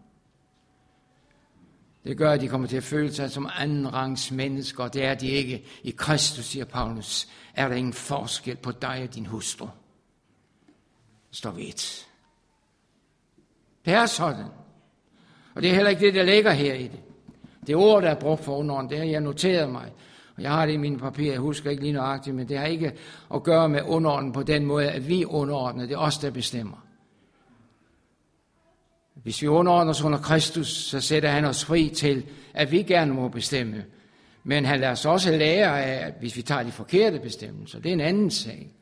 Det gør, at de kommer til at føle sig som andenrangs mennesker, og det er de ikke. I Kristus, siger Paulus, er der ingen forskel på dig og din hustru. Står ved. Det er sådan. Og det er heller ikke det, der ligger her i det. Det ord, der er brugt for underordnet, det har jeg noteret mig. Og jeg har det i mine papirer, jeg husker ikke lige nøjagtigt, men det har ikke at gøre med underordnet på den måde, at vi underordner. Det er os, der bestemmer. Hvis vi underordner os under Kristus, så sætter han os fri til, at vi gerne må bestemme. Men han lader os også lære af, at hvis vi tager de forkerte bestemmelser, det er en anden sag.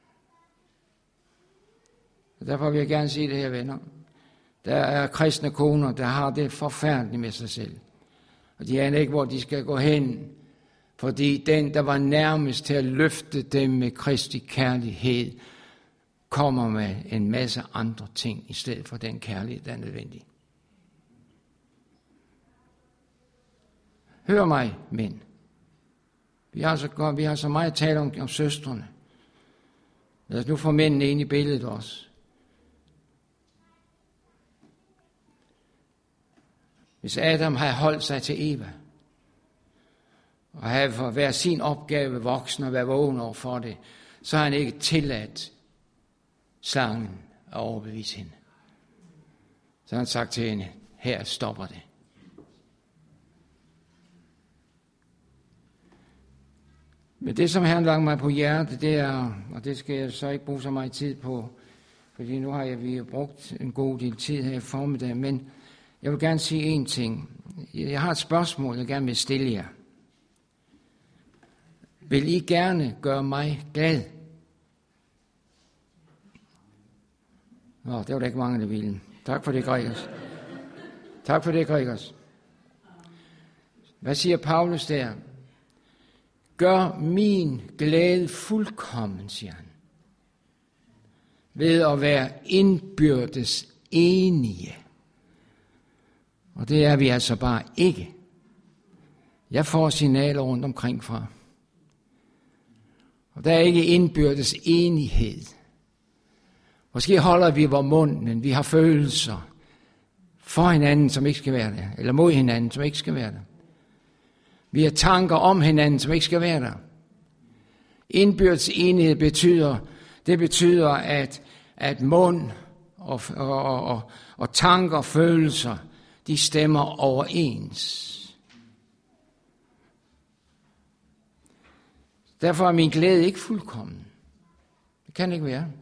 Og derfor vil jeg gerne sige det her, venner. Der er kristne koner, der har det forfærdeligt med sig selv. Og de aner ikke, hvor de skal gå hen. Fordi den, der var nærmest til at løfte dem med Kristi kærlighed, kommer med en masse andre ting, i stedet for den kærlighed, der er nødvendig. Hør mig, mænd. Vi har så, godt, vi har så meget at tale om, om søstrene. Lad os nu få mændene ind i billedet også. Hvis Adam havde holdt sig til Eva, og havde for hver sin opgave voksen og være vågen over for det, så har han ikke tilladt slangen at overbevise hende. Så har han sagt til hende, her stopper det. Men det, som Herren lagde mig på hjertet, det er, og det skal jeg så ikke bruge så meget tid på, fordi nu har jeg, vi har brugt en god del tid her i formiddag, men jeg vil gerne sige en ting. Jeg har et spørgsmål, jeg gerne vil stille jer. Vil I gerne gøre mig glad? Nå, det var der ikke mange, der ville. Tak for det, Gregers. Tak for det, Gregers. Hvad siger Paulus der? Gør min glæde fuldkommen, siger han. Ved at være indbyrdes enige. Og det er vi altså bare ikke. Jeg får signaler rundt omkring fra. Og der er ikke indbyrdes enighed. Måske holder vi vores mund, men vi har følelser for hinanden, som ikke skal være der. Eller mod hinanden, som ikke skal være der. Vi har tanker om hinanden, som ikke skal være der. Indbyrdes enighed betyder, det betyder, at, at mund og, og, og, og tanker og følelser, de stemmer overens. Derfor er min glæde ikke fuldkommen. Det kan ikke være.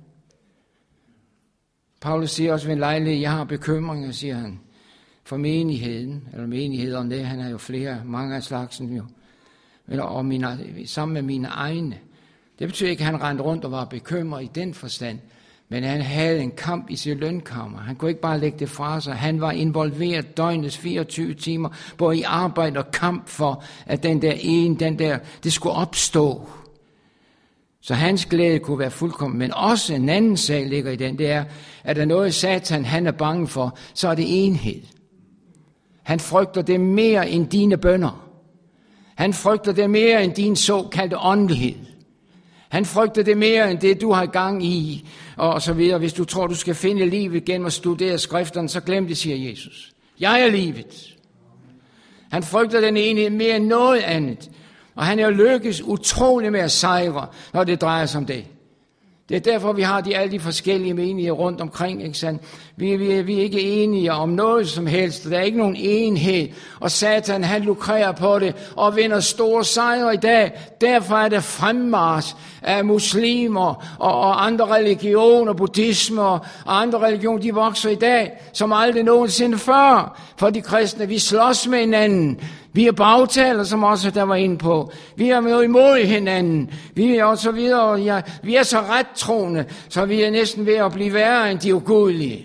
Paulus siger også ved en lejlighed, jeg har bekymringer, siger han, for menigheden, eller menigheden det, han har jo flere, mange af slagsen jo, og mine, sammen med mine egne. Det betyder ikke, at han rendte rundt og var bekymret i den forstand, men han havde en kamp i sit lønkammer. Han kunne ikke bare lægge det fra sig. Han var involveret døgnets fireogtyve timer, både i arbejde og kamp for, at den der ene, den der, det skulle opstå. Så hans glæde kunne være fuldkommen. Men også en anden sag ligger i den, det er, at der noget Satan han er bange for, så er det enhed. Han frygter det mere end dine bønner. Han frygter det mere end din såkaldte åndelighed. Han frygter det mere end det, du har gang i, og så videre. Hvis du tror, du skal finde livet gennem at studere skrifterne, så glem det, siger Jesus. Jeg er livet. Han frygter den enhed mere end noget andet. Og han er jo lykkes utroligt med at sejre, når det drejer sig om det. Det er derfor, vi har de, alle de forskellige menigheder rundt omkring. Ikke sandt? Vi, vi, vi er ikke enige om noget som helst. Der er ikke nogen enhed. Og Satan, han lukrerer på det og vinder store sejre i dag. Derfor er der fremmars af muslimer og, og andre religioner, buddhisme og andre religioner, de vokser i dag, som aldrig nogensinde før. For de kristne, vi slås med hinanden. Vi er bagtaler, som også der var inde på. Vi er med imod hinanden. Vi er og så videre. Ja, vi er så rettroende, så vi er næsten ved at blive værre end de ugudelige.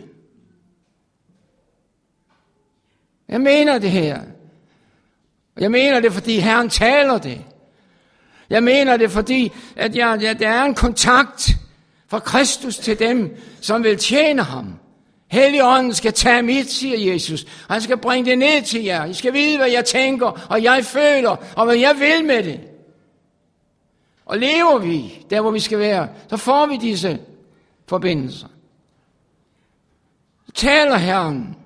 Jeg mener det her. Jeg mener det, fordi Herren taler det. Jeg mener det, fordi at jeg, ja, der er en kontakt fra Kristus til dem, som vil tjene ham. Helligånden skal tage mit, siger Jesus. Han skal bringe det ned til jer. I skal vide, hvad jeg tænker, og jeg føler, og hvad jeg vil med det. Og lever vi der, hvor vi skal være, så får vi disse forbindelser. Så taler Herren.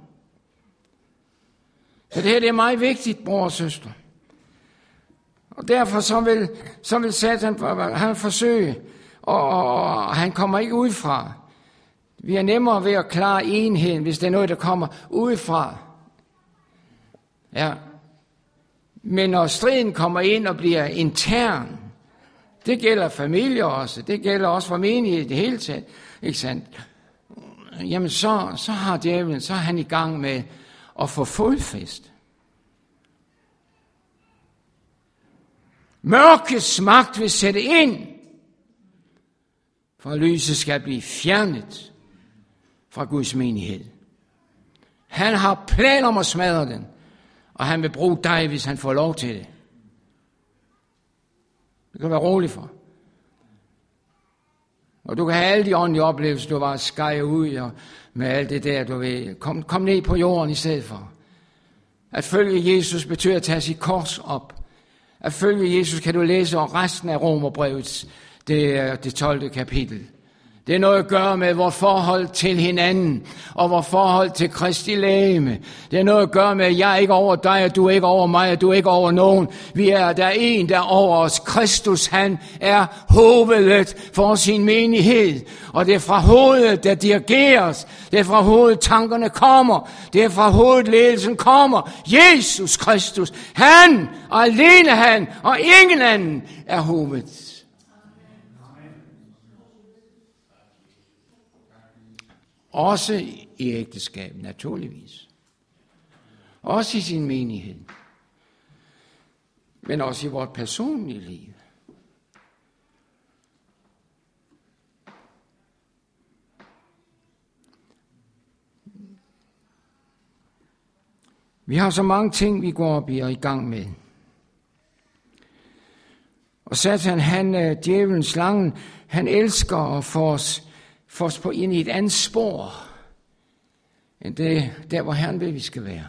Så det her det er meget vigtigt, bror og søster. Og derfor så vil, så vil Satan han forsøge, og, og han kommer ikke udefra. Vi er nemmere ved at klare enheden, hvis det er noget, der kommer udefra. Ja. Men når striden kommer ind og bliver intern, det gælder familier også, det gælder også for menighed i det hele taget, ikke sandt? Jamen så, så har djævlen, så er han i gang med at få fodfæst. Mørkets magt vil sætte ind, for lyset skal blive fjernet fra Guds menighed. Han har planer om at smadre den, og han vil bruge dig, hvis han får lov til det. Det kan være rolig for. Og du kan have alle de åndelige oplevelser, du bare skærer ud og med alt det der, du ved. Kom, kom ned på jorden i stedet for. At følge Jesus betyder at tage sit kors op. At følge Jesus kan du læse om resten af Romerbrevets det, det tolvte kapitel. Det er noget at gøre med vores forhold til hinanden, og vores forhold til Kristi legeme. Det er noget at gøre med, at jeg er ikke over dig, og du er ikke over mig, og du er ikke over nogen. Vi er, der er en, der er over os. Kristus, han er hovedet for sin menighed. Og det er fra hovedet, der dirigeres. Det er fra hovedet, tankerne kommer. Det er fra hovedet, ledelsen kommer. Jesus Kristus, han, og alene han, og ingen anden er hovedet. Også i ægteskab, naturligvis. Også i sin menighed. Men også i vores personlige liv. Vi har så mange ting, vi går op i og i gang med. Og Satan, han, djævelen, slangen, han elsker at få os for os på ind i et andet spor, end det, der hvor Herren vil, vi skal være.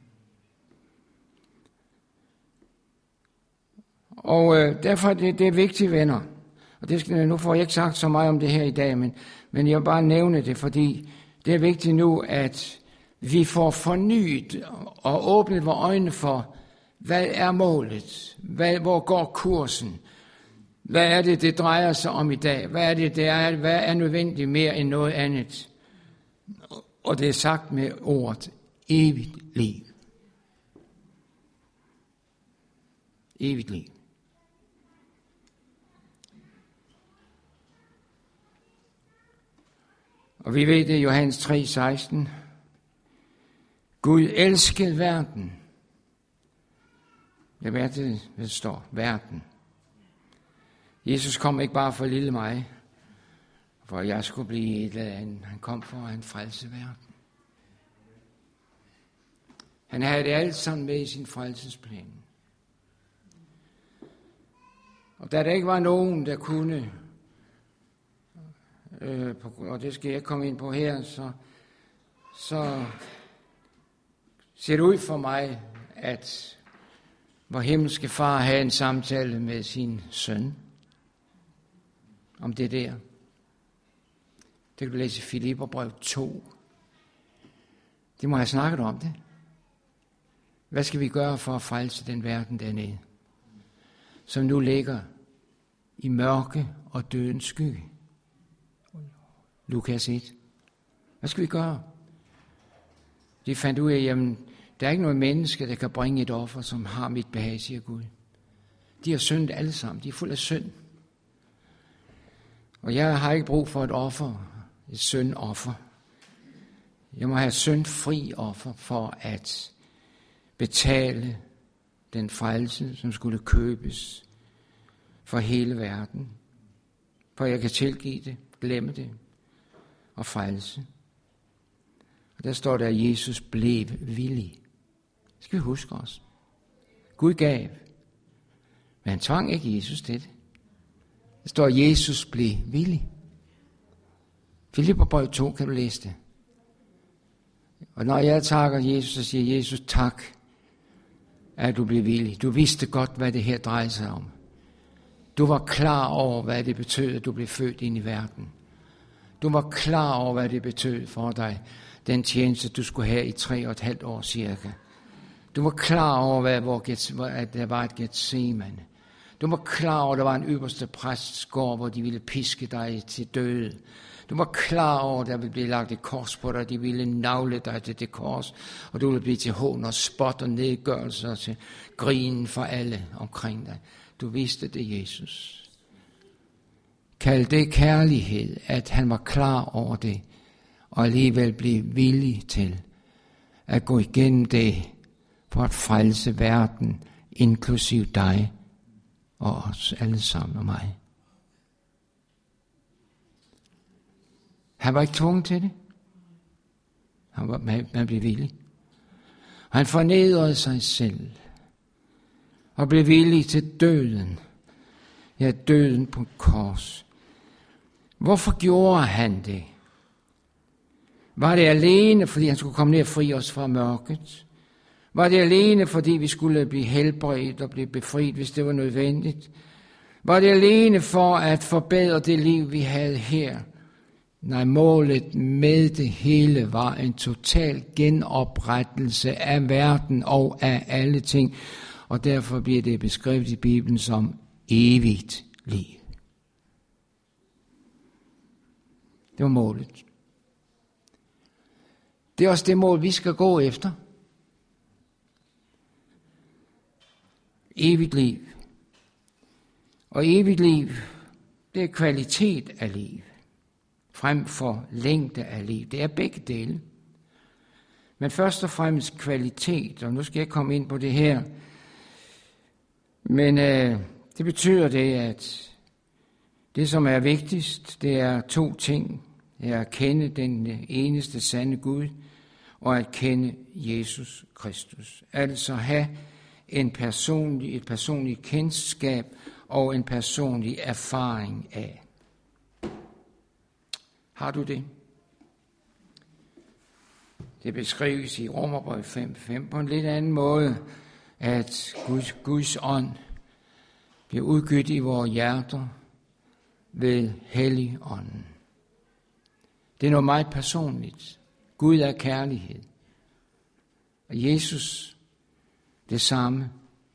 Og øh, derfor er det, det er vigtigt, venner. Og det skal, nu får jeg ikke sagt så meget om det her i dag, men, men jeg vil bare nævne det, fordi det er vigtigt nu, at vi får fornyet og åbnet vores øjne for, hvad er målet? Hvad, hvor går kursen? Hvad er det, det drejer sig om i dag? Hvad er det, det er? Hvad er nødvendigt mere end noget andet? Og det er sagt med ordet evigt liv. Evigt liv. Og vi ved det i Johannes tre seksten. Gud elskede verden. Det er det, det står. Verden. Jesus kom ikke bare for lille mig, for jeg skulle blive et eller andet. Han kom for at han frelse verden. Han havde det alt sammen med i sin frelsesplan. Og da der ikke var nogen, der kunne og det skal jeg komme ind på her, så, så ser det ud for mig, at vor himmelske far havde en samtale med sin søn om det der. Det kan du læse i Filipperbrev to. De må have snakket om det. Hvad skal vi gøre for at frelse den verden dernede, som nu ligger i mørke og dødens skygge? Lukas et. Hvad skal vi gøre? De fandt ud af, jamen, der er ikke noget menneske, der kan bringe et offer, som har mit behag, siger Gud. De har syndet alle sammen. De er fuld af synd. Og jeg har ikke brug for et offer, et syndoffer. Jeg må have syndfri offer for at betale den frelse, som skulle købes for hele verden. For jeg kan tilgive det, glemme det og frelse. Og der står der, at Jesus blev villig. Det skal vi huske os. Gud gav, men han tvang ikke Jesus til det. Der står, at Jesus blev villig. Filipperbrev to, kan du læse det. Og når jeg takker Jesus, så siger Jesus, tak, at du blev villig. Du vidste godt, hvad det her drejer sig om. Du var klar over, hvad det betød, at du blev født ind i verden. Du var klar over, hvad det betød for dig, den tjeneste, du skulle have i tre og et halvt år cirka. Du var klar over, hvad, hvor, at der var et Getsemane. Du var klar over, at der var en øverste præstgård, hvor de ville piske dig til døde. Du var klar over, at der ville blive lagt et kors på dig, de ville nagle dig til det kors, og du ville blive til hån og spot og nedgørelse og til grin for alle omkring dig. Du vidste det, Jesus. Kald det kærlighed, at han var klar over det, og alligevel blev villig til at gå igennem det, for at frelse verden, inklusiv dig og os alle sammen og mig. Han var ikke tvunget til det. Han, var, man, man blev villig. Og han fornedrede sig selv og blev villig til døden. Ja, døden på kors. Hvorfor gjorde han det? Var det alene, fordi han skulle komme ned og fri os fra mørket? Var det alene, fordi vi skulle blive helbredt og blive befriet, hvis det var nødvendigt? Var det alene for at forbedre det liv, vi havde her? Nej, målet med det hele var en total genoprettelse af verden og af alle ting. Og derfor bliver det beskrevet i Bibelen som evigt liv. Det var målet. Det er også det mål, vi skal gå efter. Evigt liv. Og evigt liv, det er kvalitet af liv, frem for længde af liv. Det er begge dele. Men først og fremmest kvalitet, og nu skal jeg komme ind på det her. Men øh, det betyder det, at det, som er vigtigst, det er to ting. Det er at kende den eneste sande Gud, og at kende Jesus Kristus. Altså have en personlig, et personligt kendskab og en personlig erfaring af. Har du det? Det beskrives i Romerbrev fem fem på en lidt anden måde, at Guds, Guds ånd bliver udgivet i vores hjerter ved Helligånden. Det er noget meget personligt. Gud er kærlighed. Og Jesus, det samme,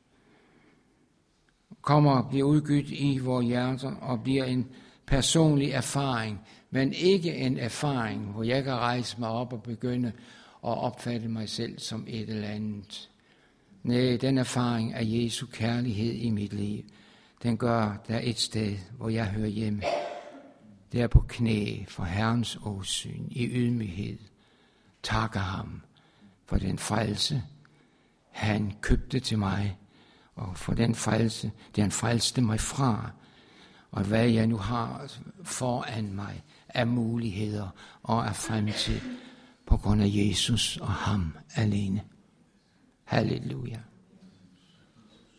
kommer og bliver udgivet i vores hjerter og bliver en personlig erfaring, men ikke en erfaring, hvor jeg kan rejse mig op og begynde at opfatte mig selv som et eller andet. Nej, den erfaring af Jesu kærlighed i mit liv, den gør der et sted, hvor jeg hører hjemme. Det er på knæ for Herrens åsyn, i ydmyghed. Takker ham for den frelse, han købte til mig, og for den frelse, det han frelste mig fra, og hvad jeg nu har foran mig af muligheder og af fremtid på grund af Jesus og ham alene. Halleluja.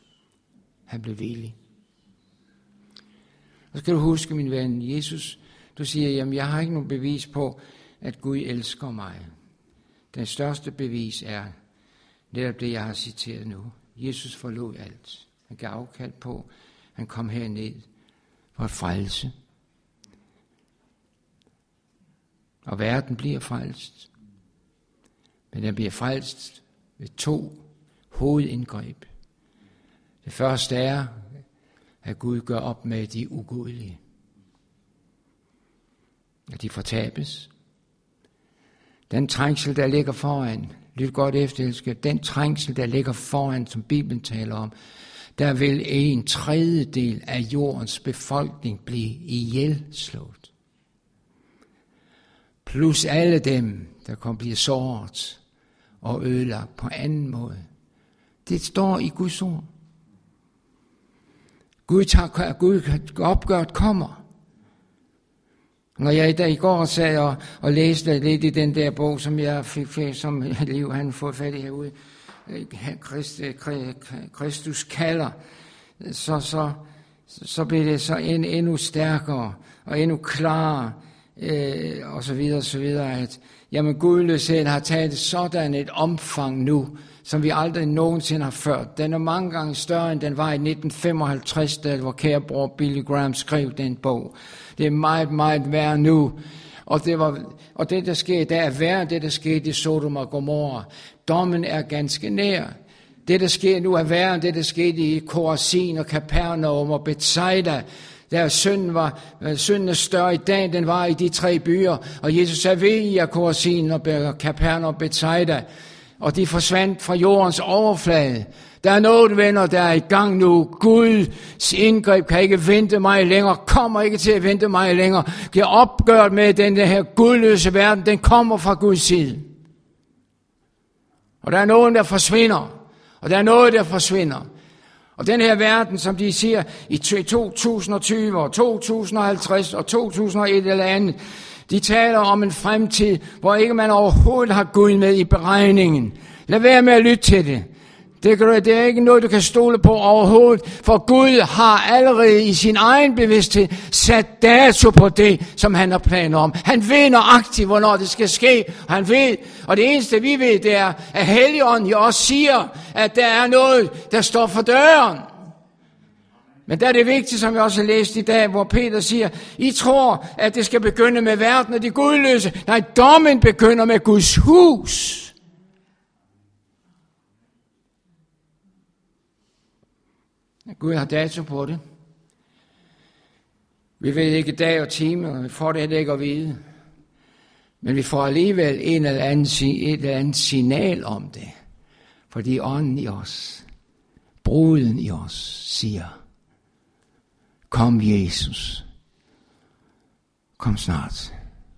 Han blev villig. Og så skal du huske, min ven, Jesus, Du siger, jamen jeg har ikke nogen bevis på, at Gud elsker mig. Den største bevis er netop det, jeg har citeret nu. Jesus forlod alt. Han gav afkald på. Han kom herned for at frelse. Og verden bliver frelst. Men den bliver frelst ved to hovedindgreb. Det første er, at Gud gør op med de ugudelige. At de fortabes. Den trængsel, der ligger foran, lyt godt efter, elsker, den trængsel, der ligger foran, som Bibelen taler om, der vil en tredjedel af jordens befolkning blive ihjelslået. Plus alle dem, der kommer blive såret og ødelagt på anden måde. Det står i Guds ord. Gud, tager, Gud opgøret kommer. Når jeg i går sad og, og læste lidt i den der bog, som jeg fik, som Liv han fået fat i herude, Kristus kalder, så, så, så blev det så en, endnu stærkere og endnu klarere, øh, og så videre, og så videre, at jamen, gudløsheden har taget sådan et omfang nu, som vi aldrig nogensinde har ført. Den er mange gange større, end den var i nitten femoghalvtreds, da hvor kære bror Billy Graham skrev den bog. Det er meget, meget værre nu. Og det, var, og det der skete, der er værre det, der skete i Sodom og Gomorra. Dommen er ganske nær. Det, der sker nu, er værre end det, der skete i Korazin og Kapernaum og Bethsaida. Der synden var, synden er større i dag, end den var i de tre byer. Og Jesus sagde, ved I af Korazin og Kapernaum og Bethsaida. Og de forsvandt fra jordens overflade. Der er noget, venner, der er i gang nu. Guds indgreb kan ikke vente mig længere. Kommer ikke til at vente mig længere. Giver opgørt med den her gudløse verden. Den kommer fra Guds side. Og der er nogen, der forsvinder. Og der er noget, der forsvinder. Og den her verden, som de siger, i to tusind og tyve og to tusind og halvtreds og to tusind og et eller andet, de taler om en fremtid, hvor ikke man overhovedet har Gud med i beregningen. Lad være med at lytte til det. Det, kan, det er ikke noget, du kan stole på overhovedet, for Gud har allerede i sin egen bevidsthed sat dato på det, som han har planer om. Han ved nøjagtigt, hvornår det skal ske. Han ved, og det eneste vi ved, det er, at Helligånden i os siger, at der er noget, der står for døren. Men der er det vigtigt, som jeg også har læst i dag, hvor Peter siger, I tror, at det skal begynde med verden og de gudløse. Nej, dommen begynder med Guds hus. Gud har dato på det. Vi ved ikke dag og time, og vi får det ikke at vide. Men vi får alligevel en eller anden, et eller andet signal om det. Fordi ånden i os, bruden i os, siger, kom Jesus, kom snart.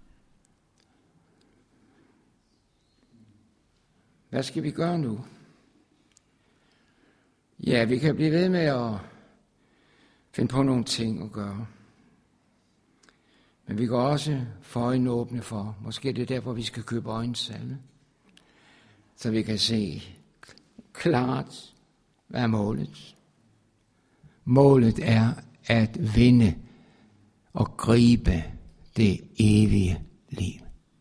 Hvad skal vi gøre nu? Ja, vi kan blive ved med at finde på nogle ting at gøre. Men vi kan også få øjnene åbne for, måske det er derfor, vi skal købe øjensalve, så vi kan se klart, hvad er målet. Målet er at vinde og gribe det evige liv.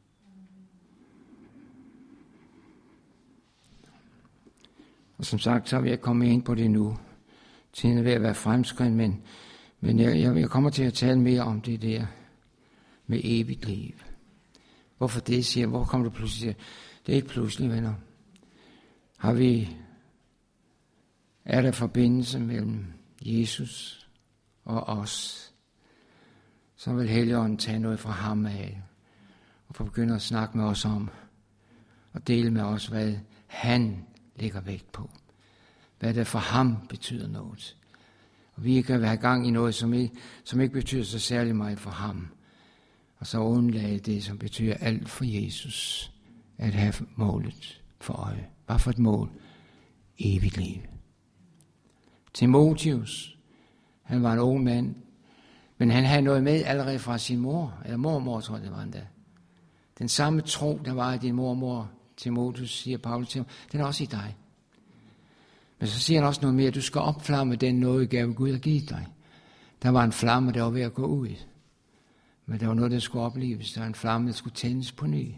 Og som sagt, så vil jeg komme ind på det nu. Tiden er ved at være fremskreden, men, men jeg, jeg, jeg kommer til at tale mere om det der med evigt liv. Hvorfor det, siger hvor kommer du pludselig? Det er ikke pludselig, venner. Har vi, er der forbindelse mellem Jesus og os, så vil Helligånden tage noget fra ham af, og få begynde at snakke med os om, og dele med os, hvad han lægger vægt på. Hvad det for ham betyder noget. Og vi kan være i gang i noget, som ikke, som ikke betyder så særlig meget for ham. Og så undlade det, som betyder alt for Jesus, at have målet for øje. Hvad for et mål? Evigt liv. Timotheus, han var en ung mand, men han havde noget med allerede fra sin mor, eller mormor, tror jeg det var endda. Den samme tro, der var i din mormor, Timotheus, siger Paulus til ham, den er også i dig. Men så siger han også noget mere, du skal opflamme den nådegave, Gud har givet dig. Der var en flamme, der var ved at gå ud. Men der var noget, der skulle opleves. Der var en flamme, der skulle tændes på ny.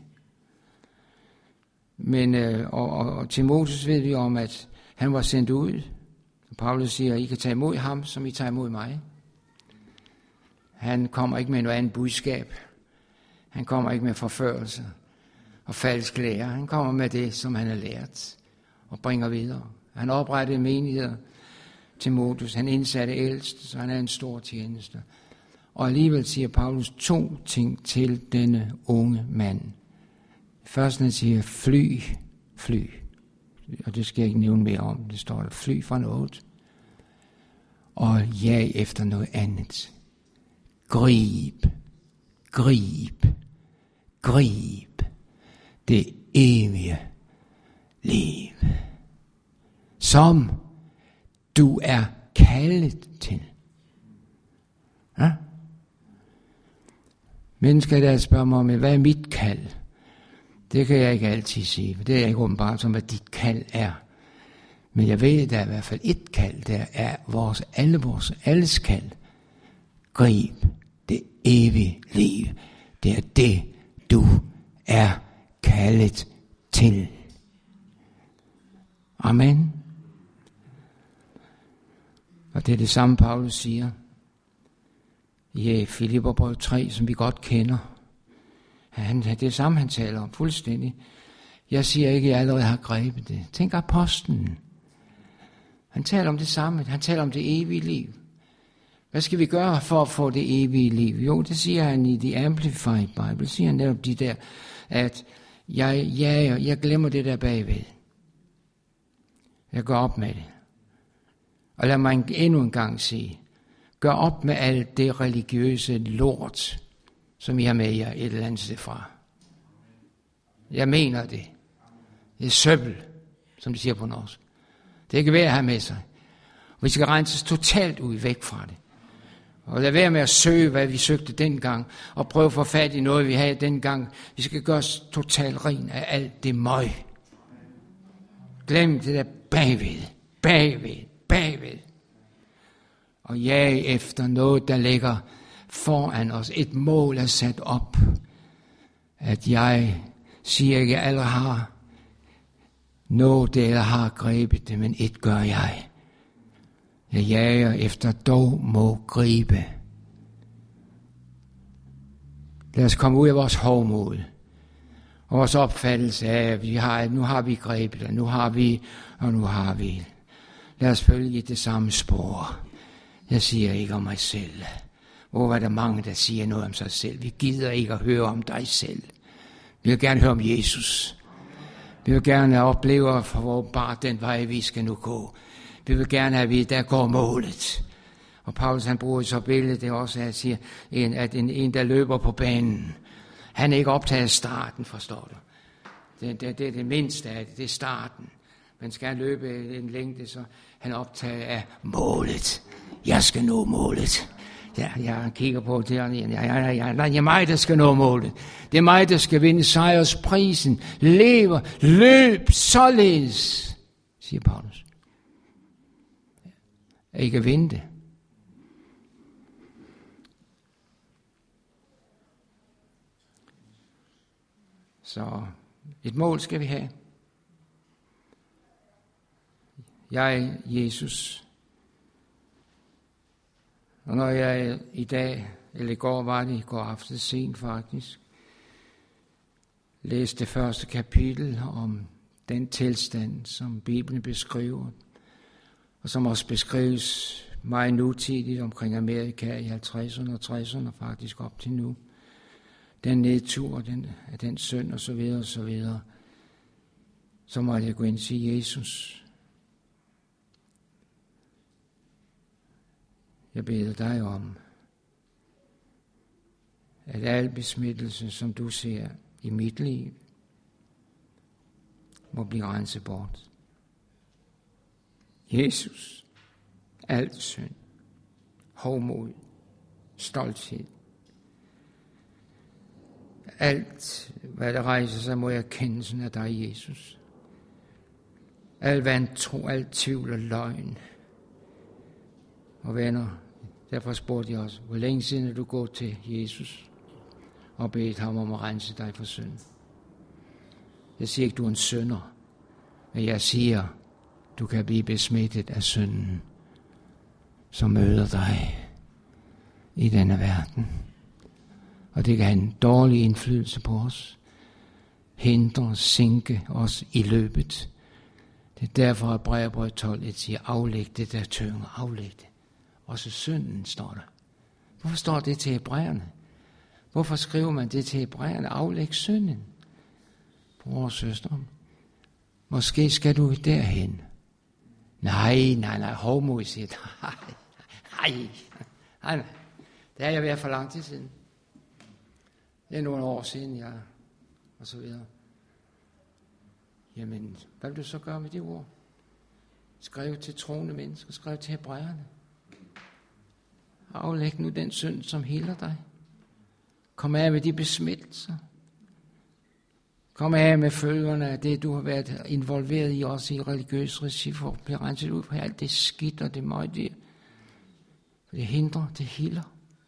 Men, øh, og, og, og Timotheus ved vi om, at han var sendt ud. Og Paulus siger, at I kan tage imod ham, som I tager imod mig. Han kommer ikke med noget andet budskab. Han kommer ikke med forførelse og falsk lære. Han kommer med det, som han har lært og bringer videre. Han oprettede menigheder. Timotheus, han indsatte ældst, så han er en stor tjeneste. Og alligevel siger Paulus to ting til denne unge mand. Først han siger, fly, fly. Og det skal jeg ikke nævne mere om. Det står der, fly fra noget. Og jag efter noget andet. Grib, grib, grib det evige liv, som du er kaldet til. Ja? Mennesker der spørger mig om, hvad er mit kald? Det kan jeg ikke altid sige, for det er ikke åbenbart som, hvad dit kald er. Men jeg ved, at der er i hvert fald et kald, der er vores, alle vores, alles kald. Grib det evige liv. Det er det, du er kaldet til. Amen. Og det er det samme, Paulus siger i Filipperbrevet tre, som vi godt kender. Han, det er det samme, han taler om, fuldstændig. Jeg siger ikke, at jeg allerede har grebet det. Tænk apostlen. Han taler om det samme. Han taler om det evige liv. Hvad skal vi gøre for at få det evige liv? Jo, det siger han i The Amplified Bible. Siger han netop de der, at jeg, jeg, jeg glemmer det der bagved. Jeg går op med det. Og lad mig endnu en gang sige, gør op med alt det religiøse lort, som I har med jer et eller andet sted fra. Jeg mener det. Det er søbbel, som de siger på norsk. Det er ikke værd at have med sig. Vi skal renses totalt ud væk fra det. Og lad være med at søge, hvad vi søgte dengang, og prøve at få fat i noget, vi havde dengang. Vi skal gøre os totalt ren af alt det møg. Glem det der bagved, bagved, bagved. Og jag efter noget, der ligger foran os. Et mål er sat op. At jeg siger ikke, at jeg allerede har nået det, eller har grebet det, men et gør jeg. Jeg jager efter dog må gribe. Lad os komme ud af vores hovmod. Og vores opfattelse af, at vi har, nu har vi grebet, og nu har vi, og nu har vi. Lad os følge det samme spor. Jeg siger ikke om mig selv. Hvor er der mange, der siger noget om sig selv. Vi gider ikke at høre om dig selv. Vi vil gerne høre om Jesus. Vi vil gerne opleve for hvor bare den vej, vi skal nu gå. Vi vil gerne have, at der går målet. Og Paulus han bruger så billedet, det også at sige, at en, en, der løber på banen, han er ikke optaget af starten, forstår du. Det, det, det er det mindste af det, det er starten. Man skal løbe en længde, så han er optaget af målet. Jeg skal nå målet. Ja, jeg kigger på det, ja, ja, ja, ja, det er mig, der skal nå målet. Det er mig, der skal vinde sejrsprisen. Lever, løb således, siger Paulus. Ikke vente. Så et mål skal vi have. Jeg, Jesus. Og når jeg i dag, eller i går var det, i går aftes sent faktisk, læste det første kapitel om den tilstand, som Bibelen beskriver, og som også beskrives meget nutidigt omkring Amerika i halvtredserne og tresserne, og faktisk op til nu. Den nedtur den, af den synd og så videre og så videre. Så måtte jeg gå ind og sige, Jesus, jeg beder dig om, at al besmittelse, som du ser i mit liv, må blive renset bort. Jesus, alt synd, hovmod, stolthed, alt, hvad der rejser sig mod erkendelsen af dig, Jesus. Alt vantro, alt tvivl og løgn. Og venner, derfor spurgte jeg også, hvor længe siden er du gået til Jesus? og bedt ham om at rense dig for synd. Jeg siger ikke, du er en synder, men jeg siger, du kan blive besmittet af synden, som møder dig i denne verden. Og det kan have en dårlig indflydelse på os. Hindre og sinke os i løbet. Det er derfor, at Hebræerbrevet tolv siger, aflæg det der tynger, aflæg det. Også synden står der. Hvorfor står det til hebræerne? Hvorfor skriver man det til hebræerne? Aflæg synden. Bror og søster, måske skal du derhen. Nej, nej, nej, hovmod siger, nej, nej, nej, nej. Det har jeg været for lang tid siden. Det er nogle år siden, jeg og så videre. Jamen, hvad vil du så gøre med det ord? Skriv til troende mennesker, skriv til hebræerne. Aflæg nu den synd, som heler dig. Kom af med de besmittelser. Kom af med følgerne af det, du har været involveret i, også i religiøs regi, for at blive renset ud på alt det skidt og det møgdyr. For det hindrer, det heler.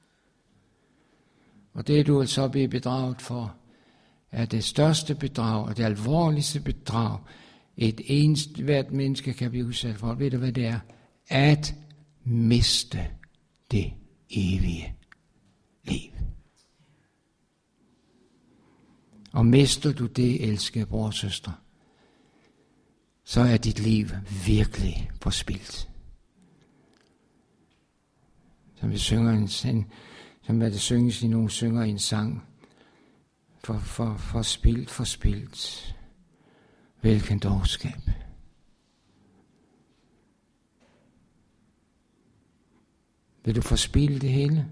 Og det, du vil så blive bedraget for, er det største bedrag og det alvorligste bedrag, et eneste hvert menneske kan blive udsat for. Ved du, hvad det er? At miste det evige liv. Og mister du det, elskede bror og søster, så er dit liv virkelig forspildt. Som vi synger en sang, som det synges i nogle synger i en sang, for, for, forspildt, forspildt. Hvilken dårskab. Vil du forspilde det hele?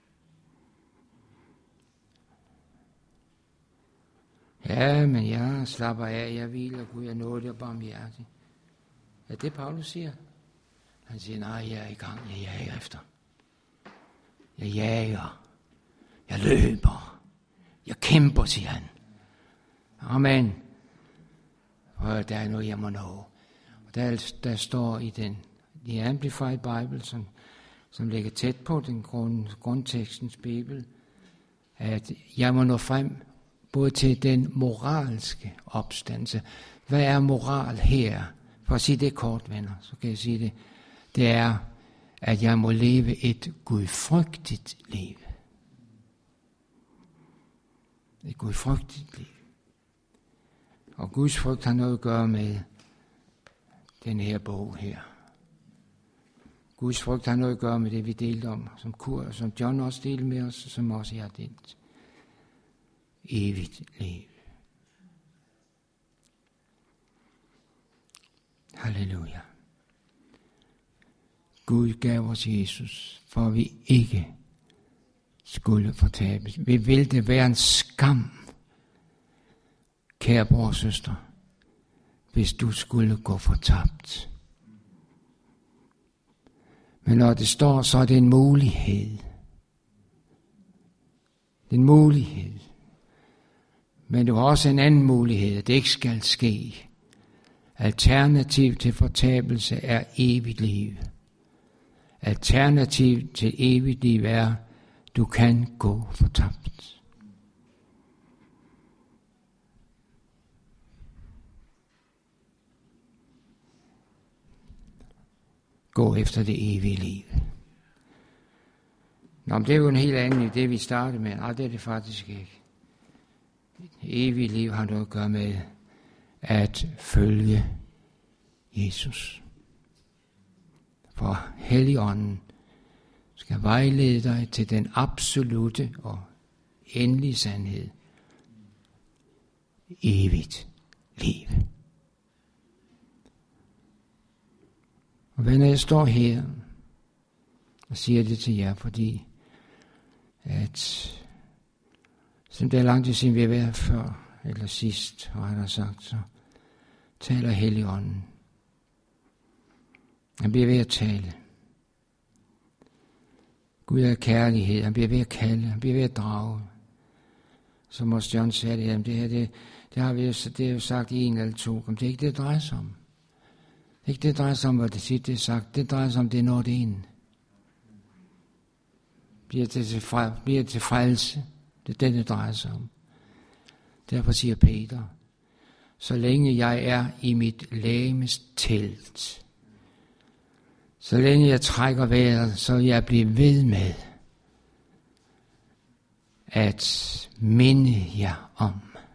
Ja, men jeg slapper af, jeg hviler, Gud, jeg nåede det og barmhjertig. Ja, det Paulus siger. Han siger, nej, jeg er i gang, jeg jager efter. Jeg jager. Jeg løber. Jeg kæmper, siger han. Amen. Og der er noget, jeg må nå. Og der, der står i den The Amplified Bible, som, som ligger tæt på den grund, grundtekstens Bibel, at jeg må nå frem både til den moralske opstandelse. Hvad er moral her? For at sige det kort, venner, så kan jeg sige det. Det er, at jeg må leve et gudfrygtigt liv. Et gudfrygtigt liv. Og Guds frygt har noget at gøre med den her bog her. Guds frygt har noget at gøre med det, vi delte om, som, Kur, som John også delte med os, som også jeg har delt. Evigt liv. Halleluja. Gud gav os Jesus, for vi ikke skulle fortabes. Vi vil det være en skam, kære bror og søster, hvis du skulle gå fortabt. Men når det står, så er det en mulighed. Det er en mulighed. Men du har også en anden mulighed, at det ikke skal ske. Alternativ til fortabelse er evigt liv. Alternativ til evigt liv er, du kan gå fortabt. Gå efter det evige liv. Nå, men det er jo en helt anden i det, vi startede med. Nej, det er det faktisk ikke. Evigt liv har noget at gøre med at følge Jesus. For Helligånden skal vejlede dig til den absolute og endelige sandhed. Evigt liv. Og venner, jeg står her og siger det til jer, fordi at som det er lang tid siden vi har været før, eller sidst, har jeg sagt, så taler Helligånden. Han bliver ved at tale. Gud er kærlighed, han bliver ved at kalde, han bliver ved at drage. Som også John sagde, jamen det her, det, det har vi jo, det er jo sagt i en eller to, men det er ikke det, det drejer sig om. Det er ikke det, det drejer sig om, hvad det siger, det er sagt. Det drejer sig om, det er når det er ind. Bliver det til, fra, bliver til frelse. Det er det, det drejer sig om. Derfor siger Peter, så længe jeg er i mit legemes telt, så længe jeg trækker vejret, så jeg bliver ved med at minde jer om.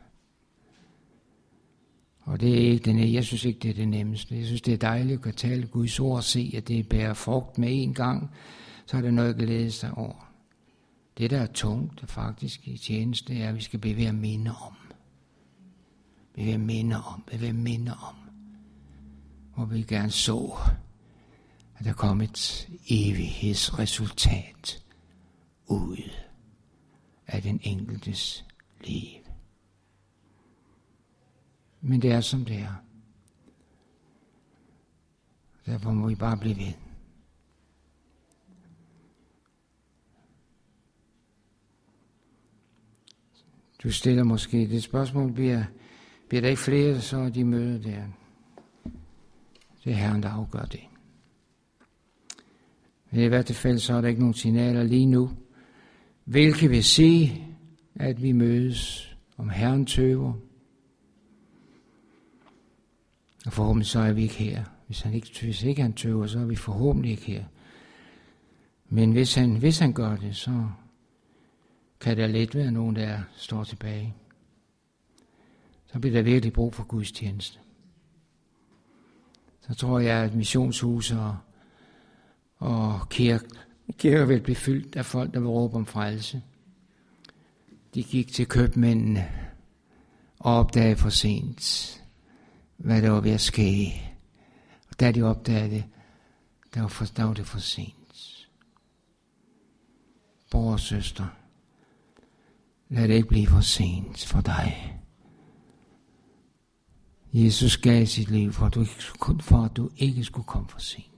Og det er ikke det, jeg synes ikke, det er det nemmeste. Jeg synes, det er dejligt at kunne tale Guds ord og se, at det bærer frugt med en gang, så er det noget at glæde sig over. Det, der er tungt faktisk i tjeneste, er, at vi skal blive ved at minde om. Vi vil minde om, vi vil minde om. Og vi gerne så, at der kom et evighedsresultat ud af den enkeltes liv. Men det er som det er. Derfor må vi bare blive ved. Du stiller måske det spørgsmål, bliver, bliver der ikke flere, så er de møder der. Det er Herren, der afgør det. Men i hvert fald så er der ikke nogen signaler lige nu, hvilket vil sige, at vi mødes, om Herren tøver. Og forhåbentlig så er vi ikke her. Hvis han ikke, hvis ikke han tøver, så er vi forhåbentlig ikke her. Men hvis han, hvis han gør det, så kan der let være nogen, der står tilbage. Så bliver der virkelig brug for Guds tjeneste. Så tror jeg, at missionshus og, og kirke, kirker vil blive fyldt af folk, der vil råbe om frelse. De gik til købmændene og opdagede for sent, hvad der var ved at ske. Og da de opdagede det, der var, for, der var det for sent. Bror og søster, lad det ikke blive for sent for dig. Jesus gav sit liv, for at du ikke, for at du ikke skulle komme for sent.